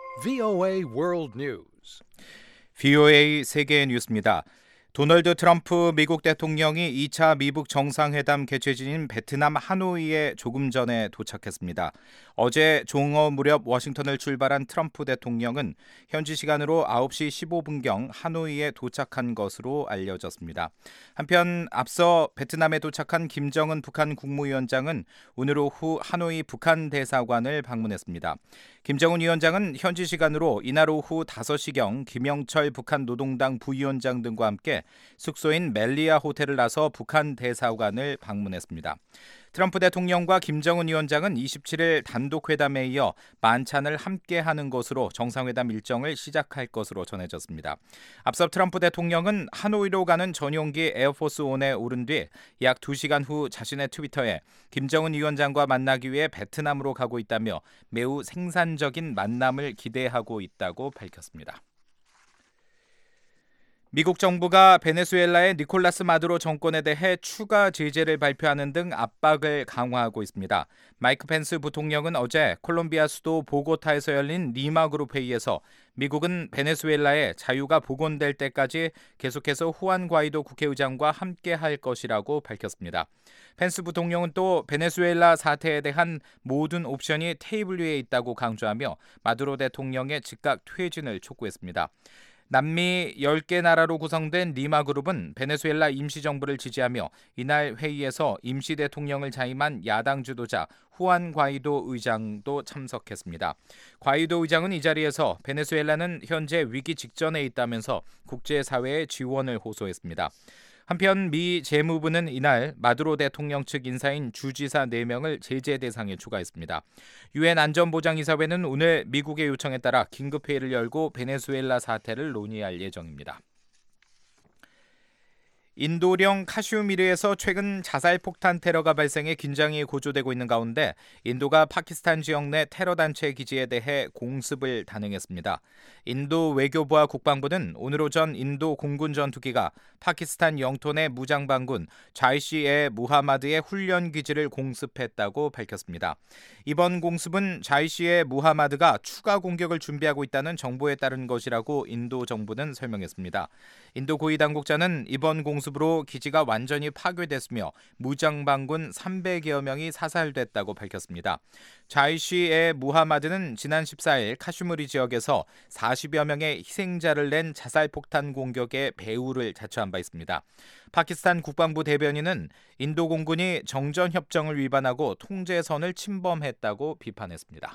VOA World News. VOA 세계 뉴스입니다. 도널드 트럼프 미국 대통령이 2차 미북 정상회담 개최지인 베트남 하노이에 조금 전에 도착했습니다. 어제 종어 무렵 워싱턴을 출발한 트럼프 대통령은 현지 시간으로 9시 15분경 하노이에 도착한 것으로 알려졌습니다. 한편 앞서 베트남에 도착한 김정은 북한 국무위원장은 오늘 오후 하노이 북한 대사관을 방문했습니다. 김정은 위원장은 현지 시간으로 이날 오후 5시경 김영철 북한 노동당 부위원장 등과 함께 숙소인 멜리아 호텔을 나서 북한 대사관을 방문했습니다. 트럼프 대통령과 김정은 위원장은 27일 단독 회담에 이어 만찬을 함께 하는 것으로 정상회담 일정을 시작할 것으로 전해졌습니다. 앞서 트럼프 대통령은 하노이로 가는 전용기 에어포스 1에 오른 뒤 약 2시간 후 자신의 트위터에 김정은 위원장과 만나기 위해 베트남으로 가고 있다며 매우 생산적인 만남을 기대하고 있다고 밝혔습니다. 미국 정부가 베네수엘라의 니콜라스 마두로 정권에 대해 추가 제재를 발표하는 등 압박을 강화하고 있습니다. 마이크 펜스 부통령은 어제 콜롬비아 수도 보고타에서 열린 리마 그룹 회의에서 미국은 베네수엘라의 자유가 복원될 때까지 계속해서 후안 과이도 국회의장과 함께할 것이라고 밝혔습니다. 펜스 부통령은 또 베네수엘라 사태에 대한 모든 옵션이 테이블 위에 있다고 강조하며 마두로 대통령의 즉각 퇴진을 촉구했습니다. 남미 10개 나라로 구성된 리마그룹은 베네수엘라 임시정부를 지지하며 이날 회의에서 임시대통령을 자임한 야당 주도자 후안 과이도 의장도 참석했습니다. 과이도 의장은 이 자리에서 베네수엘라는 현재 위기 직전에 있다면서 국제사회의 지원을 호소했습니다. 한편 미 재무부는 이날 마두로 대통령 측 인사인 주지사 4명을 제재 대상에 추가했습니다. 유엔 안전보장이사회는 오늘 미국의 요청에 따라 긴급회의를 열고 베네수엘라 사태를 논의할 예정입니다. 인도령 카슈미르에서 최근 자살폭탄 테러가 발생해 긴장이 고조되고 있는 가운데 인도가 파키스탄 지역 내 테러 단체 기지에 대해 공습을 단행했습니다. 인도 외교부와 국방부는 오늘 오전 인도 공군 전투기가 파키스탄 영토 내 무장반군 자이시-에 무하마드의 훈련 기지를 공습했다고 밝혔습니다. 이번 공습은 자이시-에 무하마드가 추가 공격을 준비하고 있다는 정보에 따른 것이라고 인도 정부는 설명했습니다. 인도 고위 당국자는 이번 공습으로 기지가 완전히 파괴됐으며 무장반군 300여 명이 사살됐다고 밝혔습니다. 자이시-에 무하마드는 지난 14일 카슈미르 지역에서 40여 명의 희생자를 낸 자살폭탄 공격의 배후를 자처한 바 있습니다. 파키스탄 국방부 대변인은 인도 공군이 정전협정을 위반하고 통제선을 침범했다고 비판했습니다.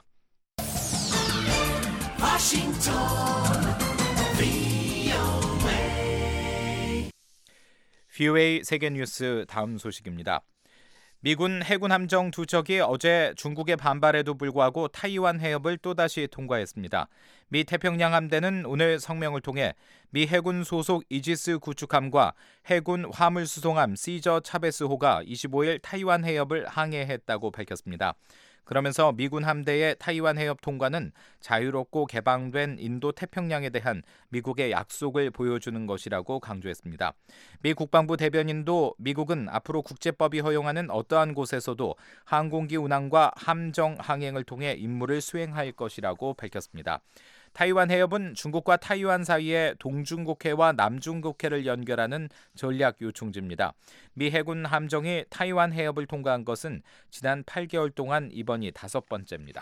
VOA 세계뉴스 다음 소식입니다. 미군 해군 함정 2척이 어제 중국의 반발에도 불구하고 타이완 해협을 또다시 통과했습니다. 미 태평양 함대는 오늘 성명을 통해 미 해군 소속 이지스 구축함과 해군 화물수송함 시저 차베스호가 25일 타이완 해협을 항해했다고 밝혔습니다. 그러면서 미군 함대의 타이완 해협 통과는 자유롭고 개방된 인도 태평양에 대한 미국의 약속을 보여주는 것이라고 강조했습니다. 미 국방부 대변인도 미국은 앞으로 국제법이 허용하는 어떠한 곳에서도 항공기 운항과 함정 항행을 통해 임무를 수행할 것이라고 밝혔습니다. 타이완 해협은 중국과 타이완 사이의 동중국해와 남중국해를 연결하는 전략 요충지입니다. 미 해군 함정이 타이완 해협을 통과한 것은 지난 8개월 동안 이번이 5번째입니다.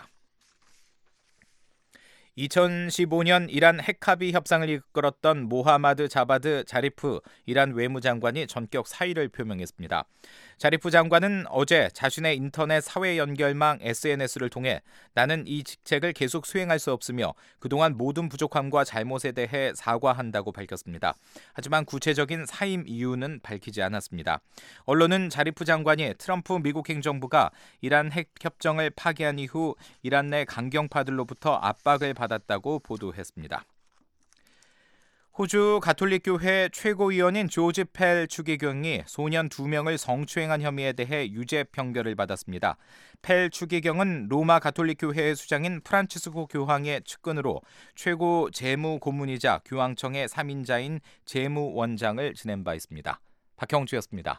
2015년 이란 핵합의 협상을 이끌었던 모하마드 자바드 자리프 이란 외무장관이 전격 사의를 표명했습니다. 자리프 장관은 어제 자신의 인터넷 사회 연결망 SNS를 통해 나는 이 직책을 계속 수행할 수 없으며 그동안 모든 부족함과 잘못에 대해 사과한다고 밝혔습니다. 하지만 구체적인 사임 이유는 밝히지 않았습니다. 언론은 자리프 장관이 트럼프 미국 행정부가 이란 핵 협정을 파기한 이후 이란 내 강경파들로부터 압박을 받았다고 보도했습니다. 호주 가톨릭교회 최고위원인 조지 펠 추기경이 소년 2명을 성추행한 혐의에 대해 유죄 판결을 받았습니다. 펠 추기경은 로마 가톨릭교회의 수장인 프란치스코 교황의 측근으로 최고 재무 고문이자 교황청의 3인자인 재무원장을 지낸 바 있습니다. 박형주였습니다.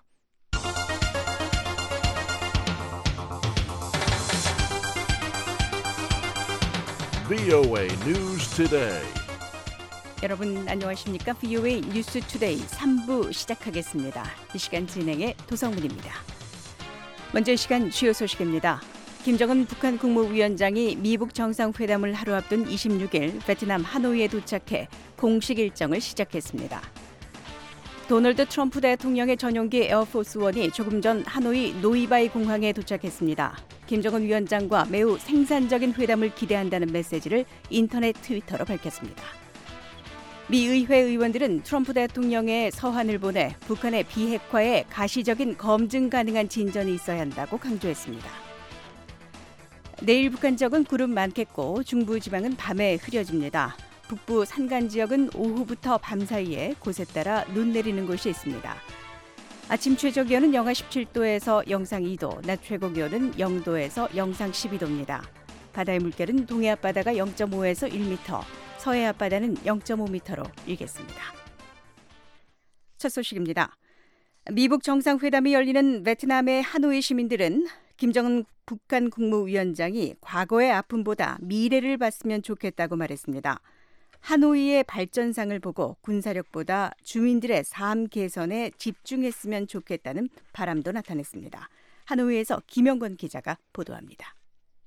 VOA News Today. 여러분 안녕하십니까? VOA 뉴스 투데이 3부 시작하겠습니다. 이 시간 진행의 도성문입니다. 먼저 이 시간 주요 소식입니다. 김정은 북한 국무위원장이 미북 정상회담을 하루 앞둔 26일 베트남 하노이에 도착해 공식 일정을 시작했습니다. 도널드 트럼프 대통령의 전용기 에어포스원이 조금 전 하노이 노이바이 공항에 도착했습니다. 김정은 위원장과 매우 생산적인 회담을 기대한다는 메시지를 인터넷 트위터로 밝혔습니다. 미 의회 의원들은 트럼프 대통령의 서한을 보내 북한의 비핵화에 가시적인 검증 가능한 진전이 있어야 한다고 강조했습니다. 내일 북한 지역은 구름 많겠고 중부지방은 밤에 흐려집니다. 북부 산간 지역은 오후부터 밤 사이에 곳에 따라 눈 내리는 곳이 있습니다. 아침 최저 기온은 영하 17도에서 영상 2도, 낮 최고 기온은 0도에서 영상 12도입니다. 바다의 물결은 동해 앞바다가 0.5에서 1m, 서해 앞바다는 0.5m로 일겠습니다. 첫 소식입니다. 미북 정상회담이 열리는 베트남의 하노이 시민들은 김정은 북한 국무위원장이 과거의 아픔보다 미래를 봤으면 좋겠다고 말했습니다. 하노이의 발전상을 보고 군사력보다 주민들의 삶 개선에 집중했으면 좋겠다는 바람도 나타냈습니다. 하노이에서 김영건 기자가 보도합니다.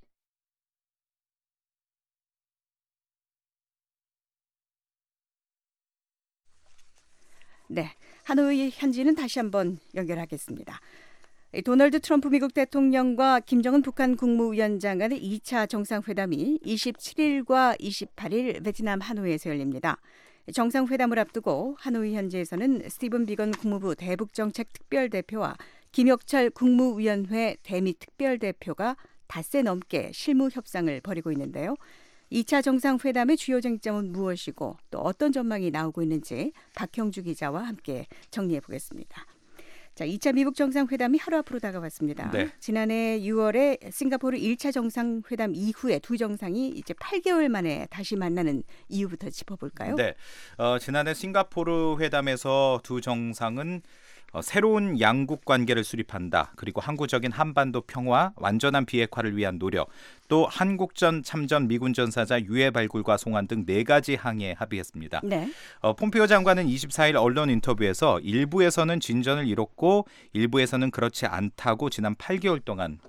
네, 하노이 현지는 다시 한번 연결하겠습니다. 도널드 트럼프 미국 대통령과 김정은 북한 국무위원장 간의 2차 정상회담이 27일과 28일 베트남 하노이에서 열립니다. 정상회담을 앞두고 하노이 현지에서는 스티븐 비건 국무부 대북정책 특별대표와 김혁철 국무위원회 대미 특별대표가 닷새 넘게 실무 협상을 벌이고 있는데요. 2차 정상회담의 주요 쟁점은 무엇이고 또 어떤 전망이 나오고 있는지 박형주 기자와 함께 정리해 보겠습니다. 자, 2차 미북 정상회담이 하루 앞으로 다가왔습니다. 네. 지난해 6월에 싱가포르 1차 정상회담 이후에 두 정상이 이제 8개월 만에 다시 만나는 이유부터 짚어볼까요? 네, 지난해 싱가포르 회담에서 두 정상은 새로운 양국 관계를 수립한다. 그리고 항구적인 한반도 평화, 완전한 비핵화를 위한 노력, 또 한국전 참전 미군 전사자 유해 발굴과 송환 등 4가지 항의에 합의했습니다. 네. 폼페이오 장관은 24일 언론 인터뷰에서 일부에서는 진전을 이뤘고 일부에서는 그렇지 않다고 지난 8개월 동안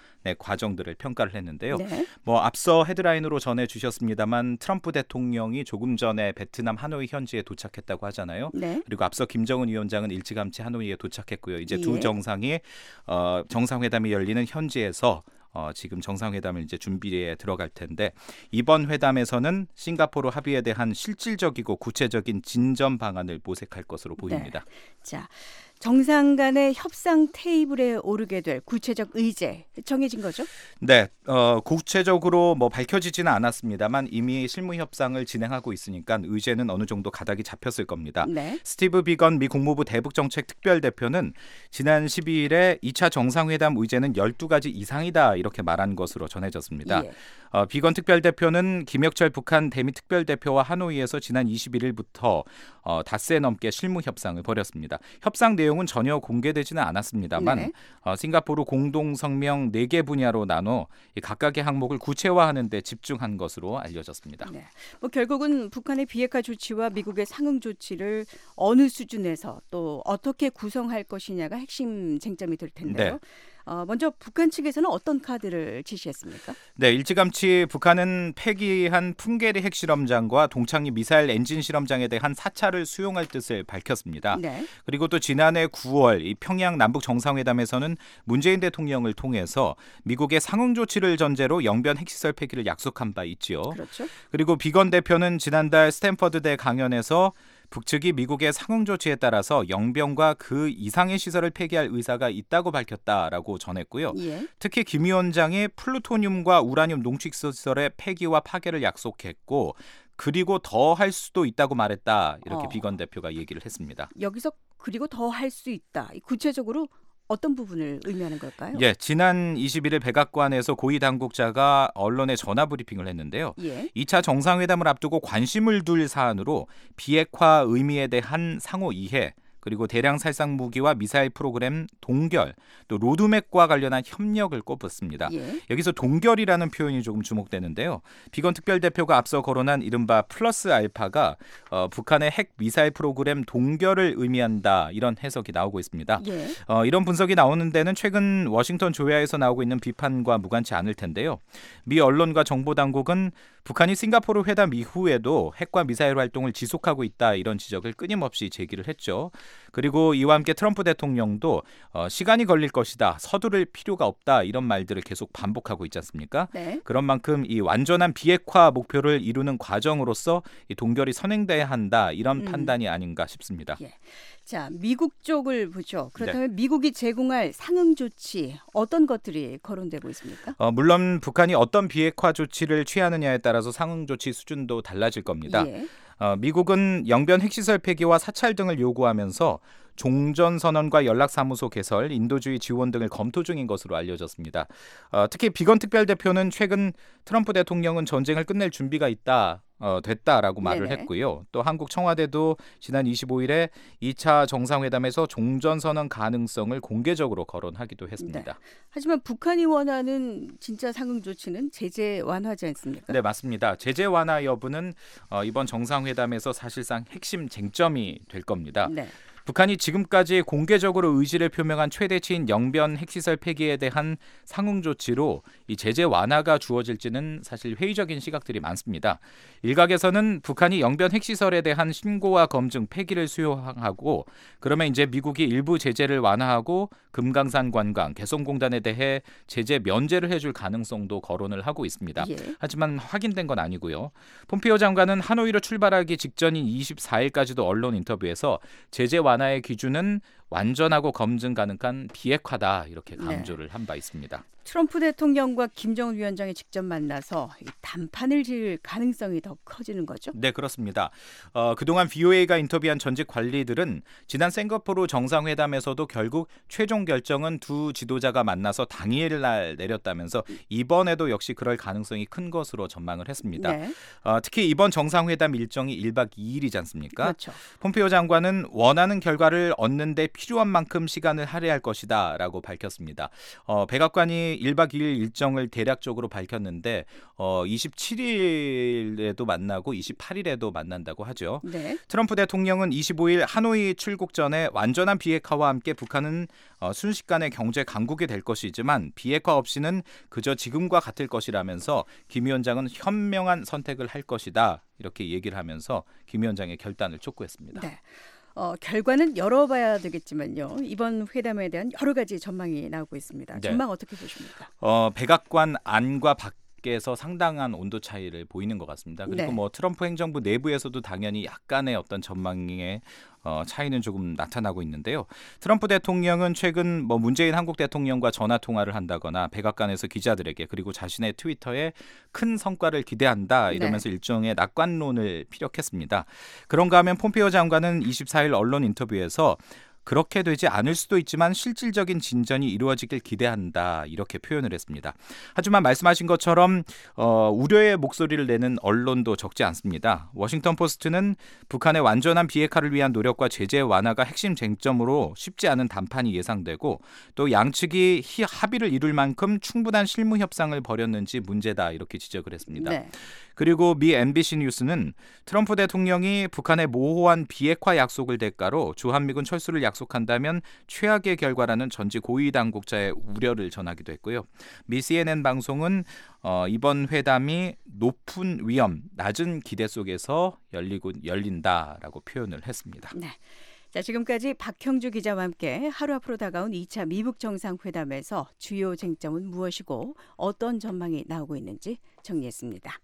과정들을 평가를 했는데요. 네. 앞서 헤드라인으로 전해주셨습니다만 트럼프 대통령이 조금 전에 베트남 하노이 현지에 도착했다고 하잖아요. 네. 그리고 앞서 김정은 위원장은 일찌감치 하노이에 도착했고요. 이제 두 예. 정상이 정상회담이 열리는 현지에서 지금 정상회담을 이제 준비에 들어갈 텐데 이번 회담에서는 싱가포르 합의에 대한 실질적이고 구체적인 진전 방안을 모색할 것으로 보입니다. 네. 자, 정상 간의 협상 테이블에 오르게 될 구체적 의제 정해진 거죠? 네, 구체적으로 밝혀지지는 않았습니다만 이미 실무 협상을 진행하고 있으니까 의제는 어느 정도 가닥이 잡혔을 겁니다. 네. 스티브 비건 미 국무부 대북정책 특별대표는 지난 12일에 2차 정상회담 의제는 12가지 이상이다 이렇게 말한 것으로 전해졌습니다. 예. 비건 특별대표는 김혁철 북한 대미 특별대표와 하노이에서 지난 21일부터 닷새 넘게 실무 협상을 벌였습니다. 협상 내용은 전혀 공개되지는 않았습니다만 네. 싱가포르 공동성명 4개 분야로 나눠 각각의 항목을 구체화하는 데 집중한 것으로 알려졌습니다. 네. 결국은 북한의 비핵화 조치와 미국의 상응 조치를 어느 수준에서 또 어떻게 구성할 것이냐가 핵심 쟁점이 될 텐데요. 네. 먼저 북한 측에서는 어떤 카드를 제시했습니까? 네, 일찌감치 북한은 폐기한 풍계리 핵실험장과 동창리 미사일 엔진 실험장에 대한 사찰을 수용할 뜻을 밝혔습니다. 네. 그리고 또 지난해 9월 이 평양 남북 정상회담에서는 문재인 대통령을 통해서 미국의 상응 조치를 전제로 영변 핵시설 폐기를 약속한 바 있지요. 그렇죠. 그리고 비건 대표는 지난달 스탠퍼드대 강연에서 북측이 미국의 상응 조치에 따라서 영변과 그 이상의 시설을 폐기할 의사가 있다고 밝혔다라고 전했고요. 예. 특히 김 위원장이 플루토늄과 우라늄 농축시설의 폐기와 파괴를 약속했고 그리고 더 할 수도 있다고 말했다. 이렇게 비건 대표가 얘기를 했습니다. 여기서 그리고 더 할 수 있다. 구체적으로 어떤 부분을 의미하는 걸까요? 예, 지난 21일 백악관에서 고위 당국자가 언론에 전화 브리핑을 했는데요. 예. 2차 정상회담을 앞두고 관심을 둘 사안으로 비핵화 의미에 대한 상호 이해 그리고 대량 살상 무기와 미사일 프로그램 동결, 또 로드맵과 관련한 협력을 꼽았습니다. 예. 여기서 동결이라는 표현이 조금 주목되는데요. 비건 특별대표가 앞서 거론한 이른바 플러스 알파가 북한의 핵 미사일 프로그램 동결을 의미한다 이런 해석이 나오고 있습니다. 예. 이런 분석이 나오는 데는 최근 워싱턴 조야에서 나오고 있는 비판과 무관치 않을 텐데요. 미 언론과 정보당국은 북한이 싱가포르 회담 이후에도 핵과 미사일 활동을 지속하고 있다 이런 지적을 끊임없이 제기를 했죠. 그리고 이와 함께 트럼프 대통령도 시간이 걸릴 것이다, 서두를 필요가 없다 이런 말들을 계속 반복하고 있지 않습니까? 네. 그런 만큼 이 완전한 비핵화 목표를 이루는 과정으로서 이 동결이 선행돼야 한다 이런 판단이 아닌가 싶습니다. 예. 자, 미국 쪽을 보죠. 그렇다면 미국이 제공할 상응 조치 어떤 것들이 거론되고 있습니까? 물론 북한이 어떤 비핵화 조치를 취하느냐에 따라서 상응 조치 수준도 달라질 겁니다. 예. 미국은 영변 핵시설 폐기와 사찰 등을 요구하면서 종전선언과 연락사무소 개설, 인도주의 지원 등을 검토 중인 것으로 알려졌습니다. 특히 비건 특별대표는 최근 트럼프 대통령은 전쟁을 끝낼 준비가 됐다라고 말을 네네. 했고요. 또 한국 청와대도 지난 25일에 2차 정상회담에서 종전선언 가능성을 공개적으로 거론하기도 했습니다. 네. 하지만 북한이 원하는 진짜 상응 조치는 제재 완화지 않습니까? 네, 맞습니다. 제재 완화 여부는 이번 정상회담에서 사실상 핵심 쟁점이 될 겁니다. 네. 북한이 지금까지 공개적으로 의지를 표명한 최대치인 영변 핵시설 폐기에 대한 상응 조치로 이 제재 완화가 주어질지는 사실 회의적인 시각들이 많습니다. 일각에서는 북한이 영변 핵시설에 대한 신고와 검증 폐기를 수용하고 그러면 이제 미국이 일부 제재를 완화하고 금강산 관광, 개성공단에 대해 제재 면제를 해줄 가능성도 거론을 하고 있습니다. 예. 하지만 확인된 건 아니고요. 폼페이오 장관은 하노이로 출발하기 직전인 24일까지도 언론 인터뷰에서 제재 완화의 기준은 완전하고 검증 가능한 비핵화다 이렇게 강조를 한 바 있습니다. 트럼프 대통령과 김정은 위원장이 직접 만나서 이 단판을 지을 가능성이 더 커지는 거죠? 네, 그렇습니다. 그동안 VOA가 인터뷰한 전직 관리들은 지난 싱가포르 정상회담에서도 결국 최종 결정은 두 지도자가 만나서 당일날 내렸다면서 이번에도 역시 그럴 가능성이 큰 것으로 전망을 했습니다. 네. 특히 이번 정상회담 일정이 1박 2일이지 않습니까? 그렇죠. 폼페이오 장관은 원하는 결과를 얻는 데 필요한 만큼 시간을 할애할 것이다 라고 밝혔습니다. 백악관이 1박 2일 일정을 대략적으로 밝혔는데 27일에도 만나고 28일에도 만난다고 하죠. 네. 트럼프 대통령은 25일 하노이 출국 전에 완전한 비핵화와 함께 북한은 순식간에 경제 강국이 될 것이지만 비핵화 없이는 그저 지금과 같을 것이라면서 김 위원장은 현명한 선택을 할 것이다 이렇게 얘기를 하면서 김 위원장의 결단을 촉구했습니다. 네. 결과는 열어봐야 되겠지만요. 이번 회담에 대한 여러 가지 전망이 나오고 있습니다. 네. 전망 어떻게 보십니까? 백악관 안과 밖에서 상당한 온도 차이를 보이는 것 같습니다. 그리고 네. 뭐 트럼프 행정부 내부에서도 당연히 약간의 어떤 전망의 차이는 조금 나타나고 있는데요. 트럼프 대통령은 최근 문재인 한국 대통령과 전화 통화를 한다거나 백악관에서 기자들에게 그리고 자신의 트위터에 큰 성과를 기대한다 이러면서 일종의 낙관론을 피력했습니다. 그런가 하면 폼페이오 장관은 24일 언론 인터뷰에서 그렇게 되지 않을 수도 있지만 실질적인 진전이 이루어지길 기대한다 이렇게 표현을 했습니다. 하지만 말씀하신 것처럼 우려의 목소리를 내는 언론도 적지 않습니다. 워싱턴 포스트는 북한의 완전한 비핵화를 위한 노력과 제재 완화가 핵심 쟁점으로 쉽지 않은談판이 예상되고 또 양측이 합의를 이룰 만큼 충분한 실무 협상을 벌였는지 문제다 이렇게 지적을 했습니다. 네. 그리고 미 MBC 뉴스는 트럼프 대통령이 북한의 모호한 비핵화 약속을 대가로 주한미군 철수를 약속한다면 최악의 결과라는 전직 고위 당국자의 우려를 전하기도 했고요. 미 CNN 방송은 이번 회담이 높은 위험, 낮은 기대 속에서 열린다라고 표현을 했습니다. 네. 자, 지금까지 박형주 기자와 함께 하루 앞으로 다가온 2차 미북 정상회담에서 주요 쟁점은 무엇이고 어떤 전망이 나오고 있는지 정리했습니다.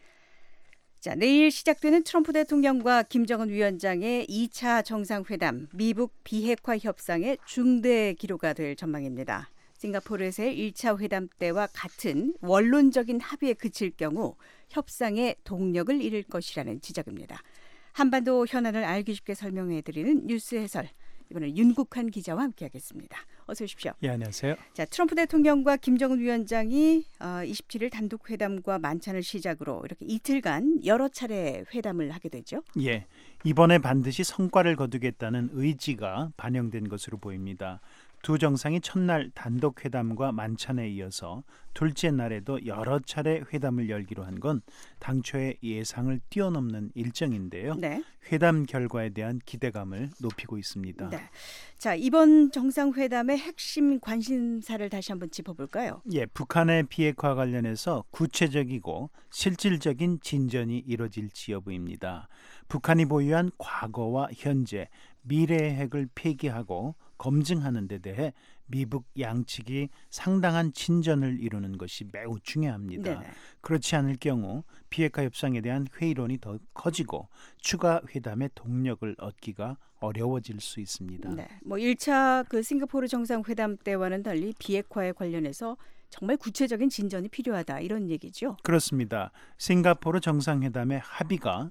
자, 내일 시작되는 트럼프 대통령과 김정은 위원장의 2차 정상회담, 미북 비핵화 협상의 중대 기로가 될 전망입니다. 싱가포르에서의 1차 회담 때와 같은 원론적인 합의에 그칠 경우 협상의 동력을 잃을 것이라는 지적입니다. 한반도 현안을 알기 쉽게 설명해드리는 뉴스 해설, 이번엔 윤국환 기자와 함께하겠습니다. 어서 오십시오. 예, 안녕하세요. 자, 트럼프 대통령과 김정은 위원장이 27일 단독 회담과 만찬을 시작으로 이렇게 이틀간 여러 차례 회담을 하게 되죠. 예, 이번에 반드시 성과를 거두겠다는 의지가 반영된 것으로 보입니다. 두 정상이 첫날 단독 회담과 만찬에 이어서 둘째 날에도 여러 차례 회담을 열기로 한 건 당초의 예상을 뛰어넘는 일정인데요. 네. 회담 결과에 대한 기대감을 높이고 있습니다. 네. 자, 이번 정상회담의 핵심 관심사를 다시 한번 짚어볼까요? 예, 북한의 비핵화 관련해서 구체적이고 실질적인 진전이 이뤄질지 여부입니다. 북한이 보유한 과거와 현재, 미래의 핵을 폐기하고 검증하는 데 대해 미북 양측이 상당한 진전을 이루는 것이 매우 중요합니다. 네네. 그렇지 않을 경우 비핵화 협상에 대한 회의론이 더 커지고 추가 회담의 동력을 얻기가 어려워질 수 있습니다. 네. 뭐 1차 그 싱가포르 정상회담 때와는 달리 비핵화에 관련해서 정말 구체적인 진전이 필요하다 이런 얘기죠. 그렇습니다. 싱가포르 정상회담의 합의가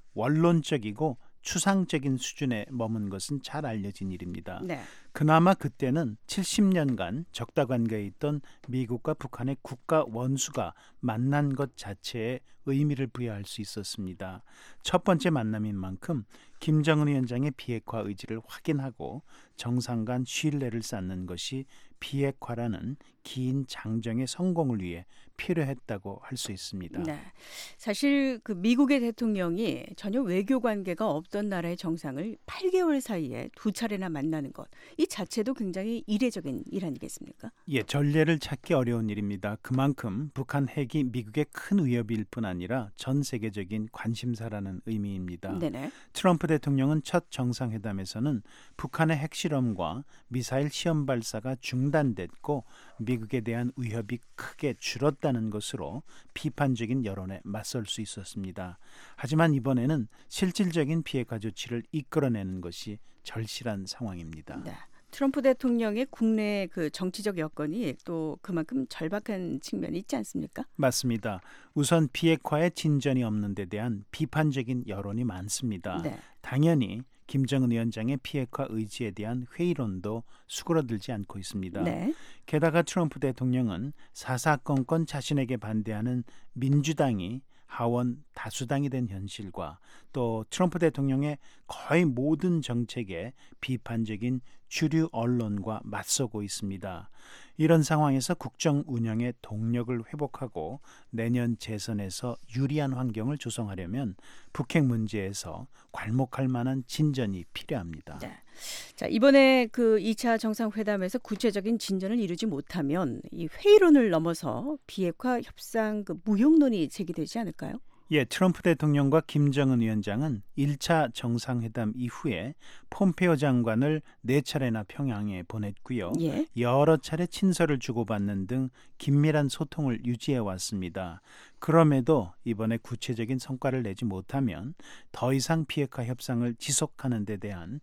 원론적이고 추상적인 수준에 머문 것은 잘 알려진 일입니다. 네. 그나마 그때는 70년간 적다 관계에 있던 미국과 북한의 국가 원수가 만난 것 자체에 의미를 부여할 수 있었습니다. 첫 번째 만남인 만큼 김정은 위원장의 비핵화 의지를 확인하고 정상 간 신뢰를 쌓는 것이 비핵화라는 긴 장정의 성공을 위해 필요했다고 할 수 있습니다. 네. 사실 그 미국의 대통령이 전혀 외교 관계가 없던 나라의 정상을 8개월 사이에 두 차례나 만나는 것, 이 자체도 굉장히 이례적인 일 아니겠습니까? 예, 전례를 찾기 어려운 일입니다. 그만큼 북한 핵이 미국의 큰 위협일 뿐 아니라 전 세계적인 관심사라는 의미입니다. 네네. 트럼프 대통령은 첫 정상회담에서는 북한의 핵실험과 미사일 시험 발사가 중단됐고 미국에 대한 위협이 크게 줄었다는 것으로 비판적인 여론에 맞설 수 있었습니다. 하지만 이번에는 실질적인 비핵화 조치를 이끌어내는 것이 절실한 상황입니다. 네. 트럼프 대통령의 국내 그 정치적 여건이 또 그만큼 절박한 측면이 있지 않습니까? 맞습니다. 우선 비핵화에 진전이 없는 데 대한 비판적인 여론이 많습니다. 네. 당연히 김정은 위원장의 비핵화 의지에 대한 회의론도 수그러들지 않고 있습니다. 네. 게다가 트럼프 대통령은 사사건건 자신에게 반대하는 민주당이 하원 다수당이 된 현실과 또 트럼프 대통령의 거의 모든 정책에 비판적인 주류 언론과 맞서고 있습니다. 이런 상황에서 국정 운영의 동력을 회복하고 내년 재선에서 유리한 환경을 조성하려면 북핵 문제에서 괄목할 만한 진전이 필요합니다. 네. 자, 이번에 그 2차 정상회담에서 구체적인 진전을 이루지 못하면 이 회의론을 넘어서 비핵화 협상 그 무용론이 제기되지 않을까요? 예, 트럼프 대통령과 김정은 위원장은 1차 정상회담 이후에 폼페오 장관을 4차례나 평양에 보냈고요. 예. 여러 차례 친서를 주고받는 등 긴밀한 소통을 유지해 왔습니다. 그럼에도 이번에 구체적인 성과를 내지 못하면 더 이상 비핵화 협상을 지속하는 데 대한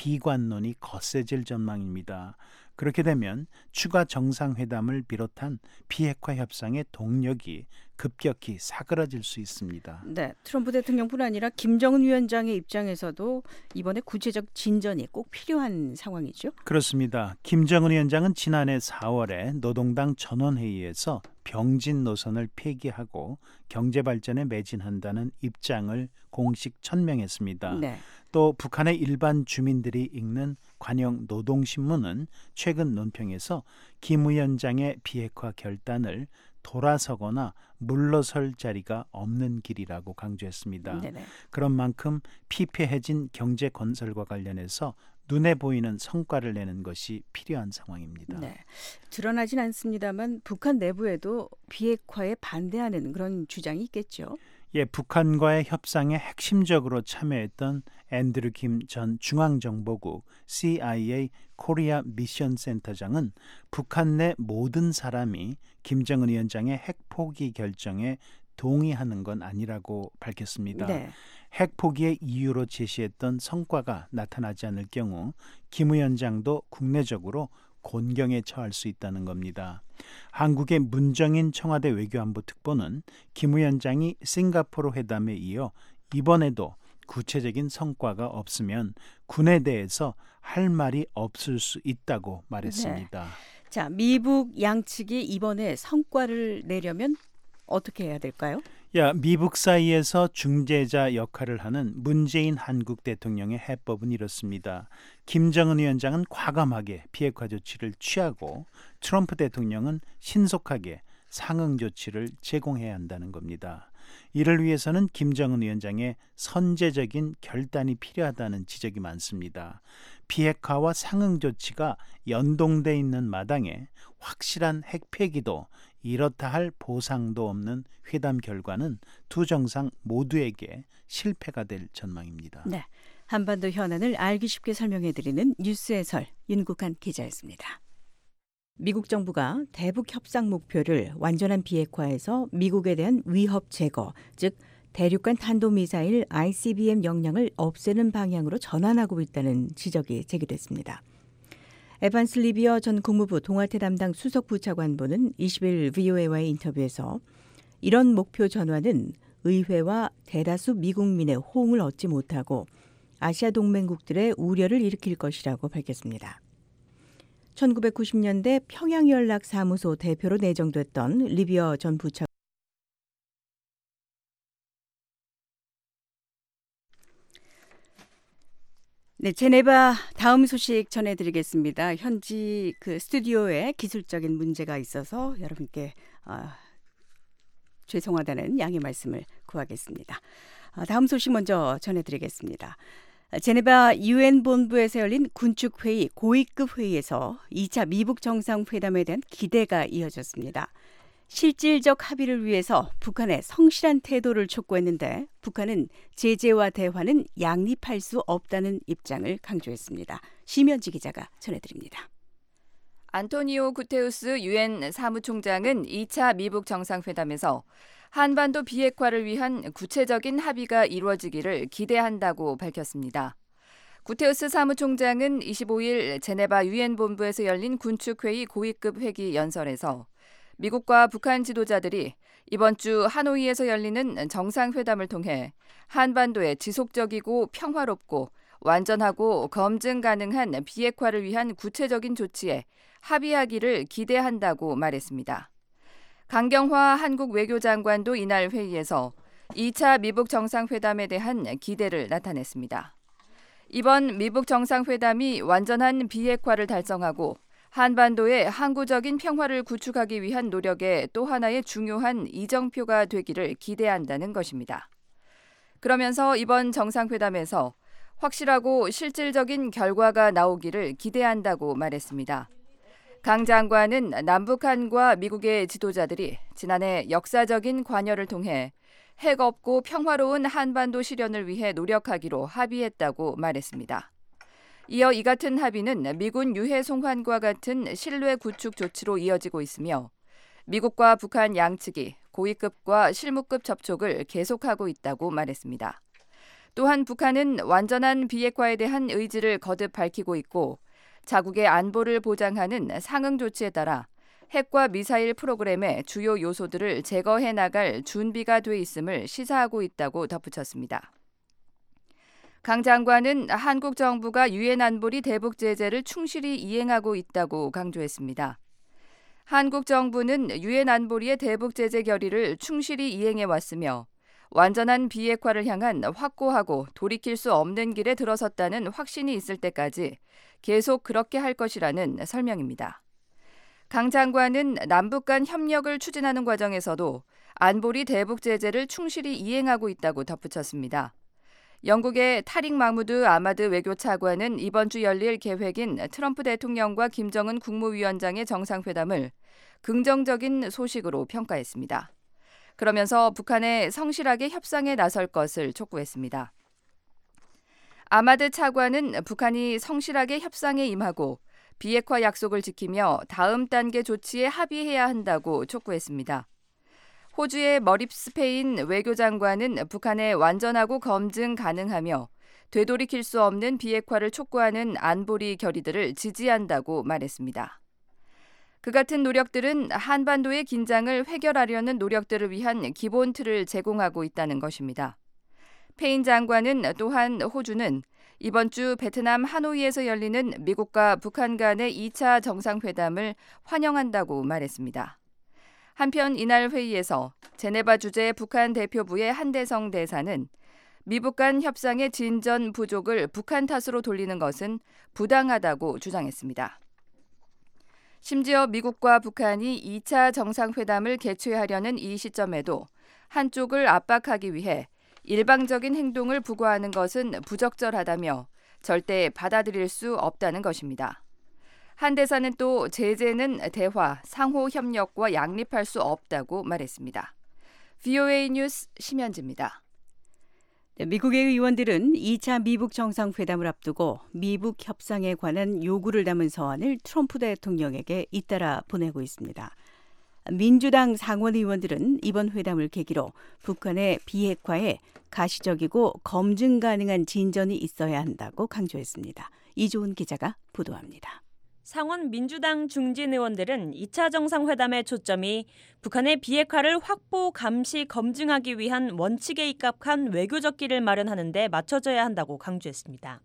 비관론이 거세질 전망입니다. 그렇게 되면 추가 정상회담을 비롯한 비핵화 협상의 동력이 급격히 사그라질 수 있습니다. 네, 트럼프 대통령뿐 아니라 김정은 위원장의 입장에서도 이번에 구체적 진전이 꼭 필요한 상황이죠. 그렇습니다. 김정은 위원장은 지난해 4월에 노동당 전원회의에서 병진 노선을 폐기하고 경제발전에 매진한다는 입장을 공식 천명했습니다. 네. 또 북한의 일반 주민들이 읽는 관영 노동신문은 최근 논평에서 김 위원장의 비핵화 결단을 돌아서거나 물러설 자리가 없는 길이라고 강조했습니다. 네네. 그런 만큼 피폐해진 경제 건설과 관련해서 눈에 보이는 성과를 내는 것이 필요한 상황입니다. 네. 드러나진 않습니다만 북한 내부에도 비핵화에 반대하는 그런 주장이 있겠죠. 예, 북한과의 협상에 핵심적으로 참여했던 앤드류 김 전 중앙정보국 CIA 코리아 미션 센터장은 북한 내 모든 사람이 김정은 위원장의 핵 포기 결정에 동의하는 건 아니라고 밝혔습니다. 네. 핵 포기의 이유로 제시했던 성과가 나타나지 않을 경우 김 위원장도 국내적으로 곤경에 처할 수 있다는 겁니다. 한국의 문정인 청와대 외교안보 특보는 김 위원장이 싱가포르 회담에 이어 이번에도 구체적인 성과가 없으면 군에 대해서 할 말이 없을 수 있다고 말했습니다. 자, 미북 양측이 이번에 성과를 내려면 어떻게 해야 될까요? 미북 사이에서 중재자 역할을 하는 문재인 한국 대통령의 해법은 이렇습니다. 김정은 위원장은 과감하게 비핵화 조치를 취하고 트럼프 대통령은 신속하게 상응 조치를 제공해야 한다는 겁니다. 이를 위해서는 김정은 위원장의 선제적인 결단이 필요하다는 지적이 많습니다. 비핵화와 상응 조치가 연동돼 있는 마당에 확실한 핵 폐기도 이렇다 할 보상도 없는 회담 결과는 두 정상 모두에게 실패가 될 전망입니다. 네, 한반도 현안을 알기 쉽게 설명해드리는 뉴스 해설 윤국한 기자였습니다. 미국 정부가 대북 협상 목표를 완전한 비핵화에서 미국에 대한 위협 제거, 즉 대륙간 탄도미사일 ICBM 역량을 없애는 방향으로 전환하고 있다는 지적이 제기됐습니다. 에반스 리비어 전 국무부 동아태 담당 수석 부차관보는 20일 VOA와의 인터뷰에서 이런 목표 전환은 의회와 대다수 미국민의 호응을 얻지 못하고 아시아 동맹국들의 우려를 일으킬 것이라고 밝혔습니다. 1990년대 평양연락사무소 대표로 내정됐던 리비어 전 부차관 네, 제네바 다음 소식 전해드리겠습니다. 현지 스튜디오에 기술적인 문제가 있어서 여러분께 죄송하다는 양해 말씀을 구하겠습니다. 다음 소식 먼저 전해드리겠습니다. 제네바 UN 본부에서 열린 군축회의 고위급 회의에서 2차 미북 정상회담에 대한 기대가 이어졌습니다. 실질적 합의를 위해서 북한의 성실한 태도를 촉구했는데 북한은 제재와 대화는 양립할 수 없다는 입장을 강조했습니다. 심현지 기자가 전해드립니다. 안토니오 구테우스 유엔 사무총장은 2차 미북 정상회담에서 한반도 비핵화를 위한 구체적인 합의가 이루어지기를 기대한다고 밝혔습니다. 구테우스 사무총장은 25일 제네바 유엔 본부에서 열린 군축회의 고위급 회기 연설에서 미국과 북한 지도자들이 이번 주 하노이에서 열리는 정상회담을 통해 한반도의 지속적이고 평화롭고 완전하고 검증 가능한 비핵화를 위한 구체적인 조치에 합의하기를 기대한다고 말했습니다. 강경화 한국 외교장관도 이날 회의에서 2차 미북 정상회담에 대한 기대를 나타냈습니다. 이번 미북 정상회담이 완전한 비핵화를 달성하고 한반도의 항구적인 평화를 구축하기 위한 노력의 또 하나의 중요한 이정표가 되기를 기대한다는 것입니다. 그러면서 이번 정상회담에서 확실하고 실질적인 결과가 나오기를 기대한다고 말했습니다. 강 장관은 남북한과 미국의 지도자들이 지난해 역사적인 관여를 통해 핵 없고 평화로운 한반도 실현을 위해 노력하기로 합의했다고 말했습니다. 이어 이 같은 합의는 미군 유해 송환과 같은 신뢰 구축 조치로 이어지고 있으며 미국과 북한 양측이 고위급과 실무급 접촉을 계속하고 있다고 말했습니다. 또한 북한은 완전한 비핵화에 대한 의지를 거듭 밝히고 있고 자국의 안보를 보장하는 상응 조치에 따라 핵과 미사일 프로그램의 주요 요소들을 제거해 나갈 준비가 돼 있음을 시사하고 있다고 덧붙였습니다. 강 장관은 한국 정부가 유엔 안보리 대북 제재를 충실히 이행하고 있다고 강조했습니다. 한국 정부는 유엔 안보리의 대북 제재 결의를 충실히 이행해 왔으며 완전한 비핵화를 향한 확고하고 돌이킬 수 없는 길에 들어섰다는 확신이 있을 때까지 계속 그렇게 할 것이라는 설명입니다. 강 장관은 남북 간 협력을 추진하는 과정에서도 안보리 대북 제재를 충실히 이행하고 있다고 덧붙였습니다. 영국의 타릭 마무드 아마드 외교차관은 이번 주 열릴 계획인 트럼프 대통령과 김정은 국무위원장의 정상회담을 긍정적인 소식으로 평가했습니다. 그러면서 북한에 성실하게 협상에 나설 것을 촉구했습니다. 아마드 차관은 북한이 성실하게 협상에 임하고 비핵화 약속을 지키며 다음 단계 조치에 합의해야 한다고 촉구했습니다. 호주의 머립 스페인 외교장관은 북한의 완전하고 검증 가능하며 되돌이킬 수 없는 비핵화를 촉구하는 안보리 결의들을 지지한다고 말했습니다. 그 같은 노력들은 한반도의 긴장을 해결하려는 노력들을 위한 기본 틀을 제공하고 있다는 것입니다. 페인 장관은 또한 호주는 이번 주 베트남 하노이에서 열리는 미국과 북한 간의 2차 정상회담을 환영한다고 말했습니다. 한편 이날 회의에서 제네바 주재 북한 대표부의 한대성 대사는 미북 간 협상의 진전 부족을 북한 탓으로 돌리는 것은 부당하다고 주장했습니다. 심지어 미국과 북한이 2차 정상회담을 개최하려는 이 시점에도 한쪽을 압박하기 위해 일방적인 행동을 부과하는 것은 부적절하다며 절대 받아들일 수 없다는 것입니다. 한 대사는 또 제재는 대화, 상호 협력과 양립할 수 없다고 말했습니다. VOA 뉴스 심현지입니다. 미국의 의원들은 2차 미북 정상회담을 앞두고 미북 협상에 관한 요구를 담은 서한을 트럼프 대통령에게 잇따라 보내고 있습니다. 민주당 상원 의원들은 이번 회담을 계기로 북한의 비핵화에 가시적이고 검증 가능한 진전이 있어야 한다고 강조했습니다. 이조은 기자가 보도합니다. 상원 민주당 중진 의원들은 2차 정상회담의 초점이 북한의 비핵화를 확보, 감시, 검증하기 위한 원칙에 입각한 외교적 길을 마련하는 데 맞춰져야 한다고 강조했습니다.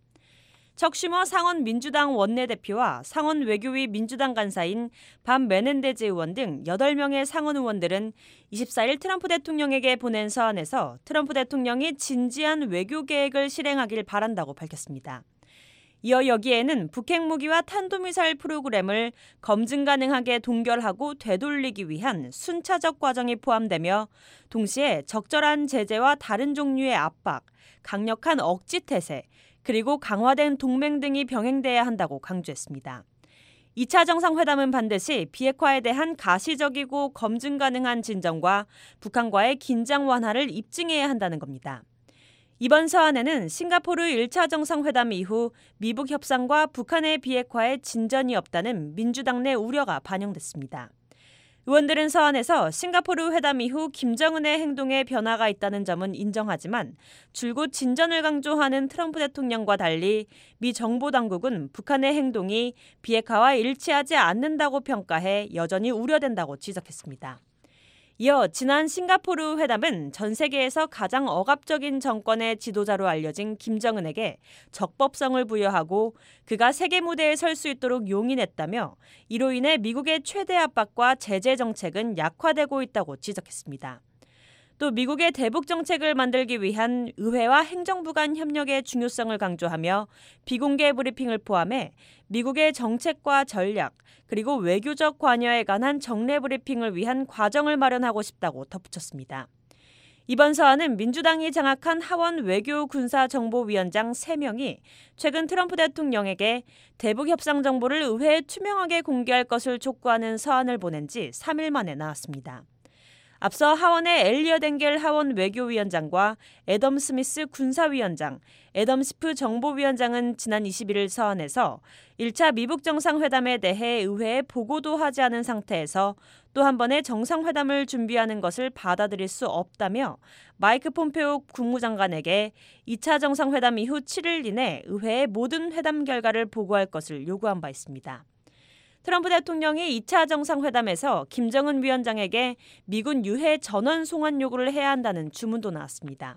척 슈머 상원 민주당 원내대표와 상원 외교위 민주당 간사인 밥 메넨데즈 의원 등 8명의 상원 의원들은 24일 트럼프 대통령에게 보낸 서한에서 트럼프 대통령이 진지한 외교 계획을 실행하길 바란다고 밝혔습니다. 이어 여기에는 북핵무기와 탄도미사일 프로그램을 검증 가능하게 동결하고 되돌리기 위한 순차적 과정이 포함되며 동시에 적절한 제재와 다른 종류의 압박, 강력한 억지 태세, 그리고 강화된 동맹 등이 병행돼야 한다고 강조했습니다. 2차 정상회담은 반드시 비핵화에 대한 가시적이고 검증 가능한 진전과 북한과의 긴장 완화를 입증해야 한다는 겁니다. 이번 서한에는 싱가포르 1차 정상회담 이후 미북 협상과 북한의 비핵화에 진전이 없다는 민주당 내 우려가 반영됐습니다. 의원들은 서한에서 싱가포르 회담 이후 김정은의 행동에 변화가 있다는 점은 인정하지만 줄곧 진전을 강조하는 트럼프 대통령과 달리 미 정보당국은 북한의 행동이 비핵화와 일치하지 않는다고 평가해 여전히 우려된다고 지적했습니다. 이어 지난 싱가포르 회담은 전 세계에서 가장 억압적인 정권의 지도자로 알려진 김정은에게 적법성을 부여하고 그가 세계 무대에 설 수 있도록 용인했다며 이로 인해 미국의 최대 압박과 제재 정책은 약화되고 있다고 지적했습니다. 또 미국의 대북 정책을 만들기 위한 의회와 행정부 간 협력의 중요성을 강조하며 비공개 브리핑을 포함해 미국의 정책과 전략, 그리고 외교적 관여에 관한 정례 브리핑을 위한 과정을 마련하고 싶다고 덧붙였습니다. 이번 서한은 민주당이 장악한 하원 외교군사정보위원장 3명이 최근 트럼프 대통령에게 대북 협상 정보를 의회에 투명하게 공개할 것을 촉구하는 서한을 보낸 지 3일 만에 나왔습니다. 앞서 하원의 엘리엇 엥겔 하원 외교위원장과 애덤 스미스 군사위원장, 애덤 시프 정보위원장은 지난 21일 서한에서 1차 미북 정상회담에 대해 의회에 보고도 하지 않은 상태에서 또 한 번의 정상회담을 준비하는 것을 받아들일 수 없다며 마이크 폼페오 국무장관에게 2차 정상회담 이후 7일 이내 의회에 모든 회담 결과를 보고할 것을 요구한 바 있습니다. 트럼프 대통령이 2차 정상회담에서 김정은 위원장에게 미군 유해 전원 송환 요구를 해야 한다는 주문도 나왔습니다.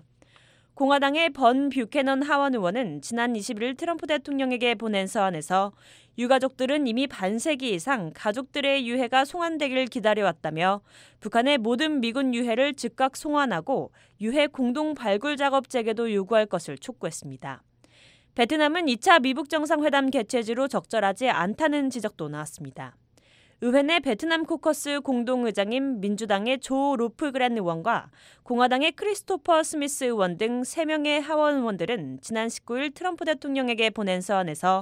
공화당의 번 뷰캐넌 하원 의원은 지난 21일 트럼프 대통령에게 보낸 서한에서 유가족들은 이미 반세기 이상 가족들의 유해가 송환되길 기다려왔다며 북한의 모든 미군 유해를 즉각 송환하고 유해 공동 발굴 작업 재개도 요구할 것을 촉구했습니다. 베트남은 2차 미북 정상회담 개최지로 적절하지 않다는 지적도 나왔습니다. 의회 내 베트남 코커스 공동의장인 민주당의 조 로프그랜 의원과 공화당의 크리스토퍼 스미스 의원 등 3명의 하원 의원들은 지난 19일 트럼프 대통령에게 보낸 서한에서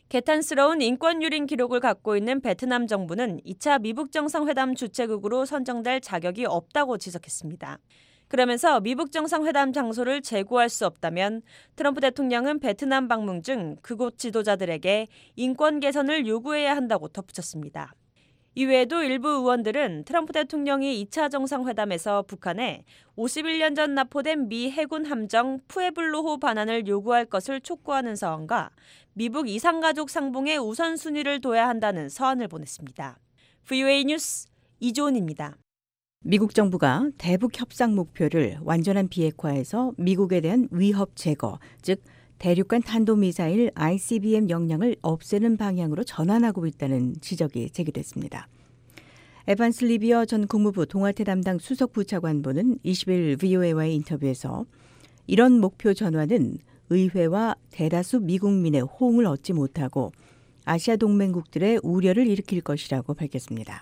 개탄스러운 인권 유린 기록을 갖고 있는 베트남 정부는 2차 미북 정상회담 주최국으로 선정될 자격이 없다고 지적했습니다. 그러면서 미북 정상회담 장소를 재고할 수 없다면 트럼프 대통령은 베트남 방문 중 그곳 지도자들에게 인권 개선을 요구해야 한다고 덧붙였습니다. 이외에도 일부 의원들은 트럼프 대통령이 2차 정상회담에서 북한에 51년 전 납포된 미 해군 함정 푸에블로호 반환을 요구할 것을 촉구하는 서한과 미북 이산가족 상봉의 우선순위를 둬야 한다는 서한을 보냈습니다. VOA 뉴스 이조은입니다. 미국 정부가 대북 협상 목표를 완전한 비핵화에서 미국에 대한 위협 제거, 즉 대륙간 탄도미사일 ICBM 역량을 없애는 방향으로 전환하고 있다는 지적이 제기됐습니다. 에반스 리비어 전 국무부 동아태 담당 수석 부차관보는 20일 VOA와의 인터뷰에서 이런 목표 전환은 의회와 대다수 미국민의 호응을 얻지 못하고 아시아 동맹국들의 우려를 일으킬 것이라고 밝혔습니다.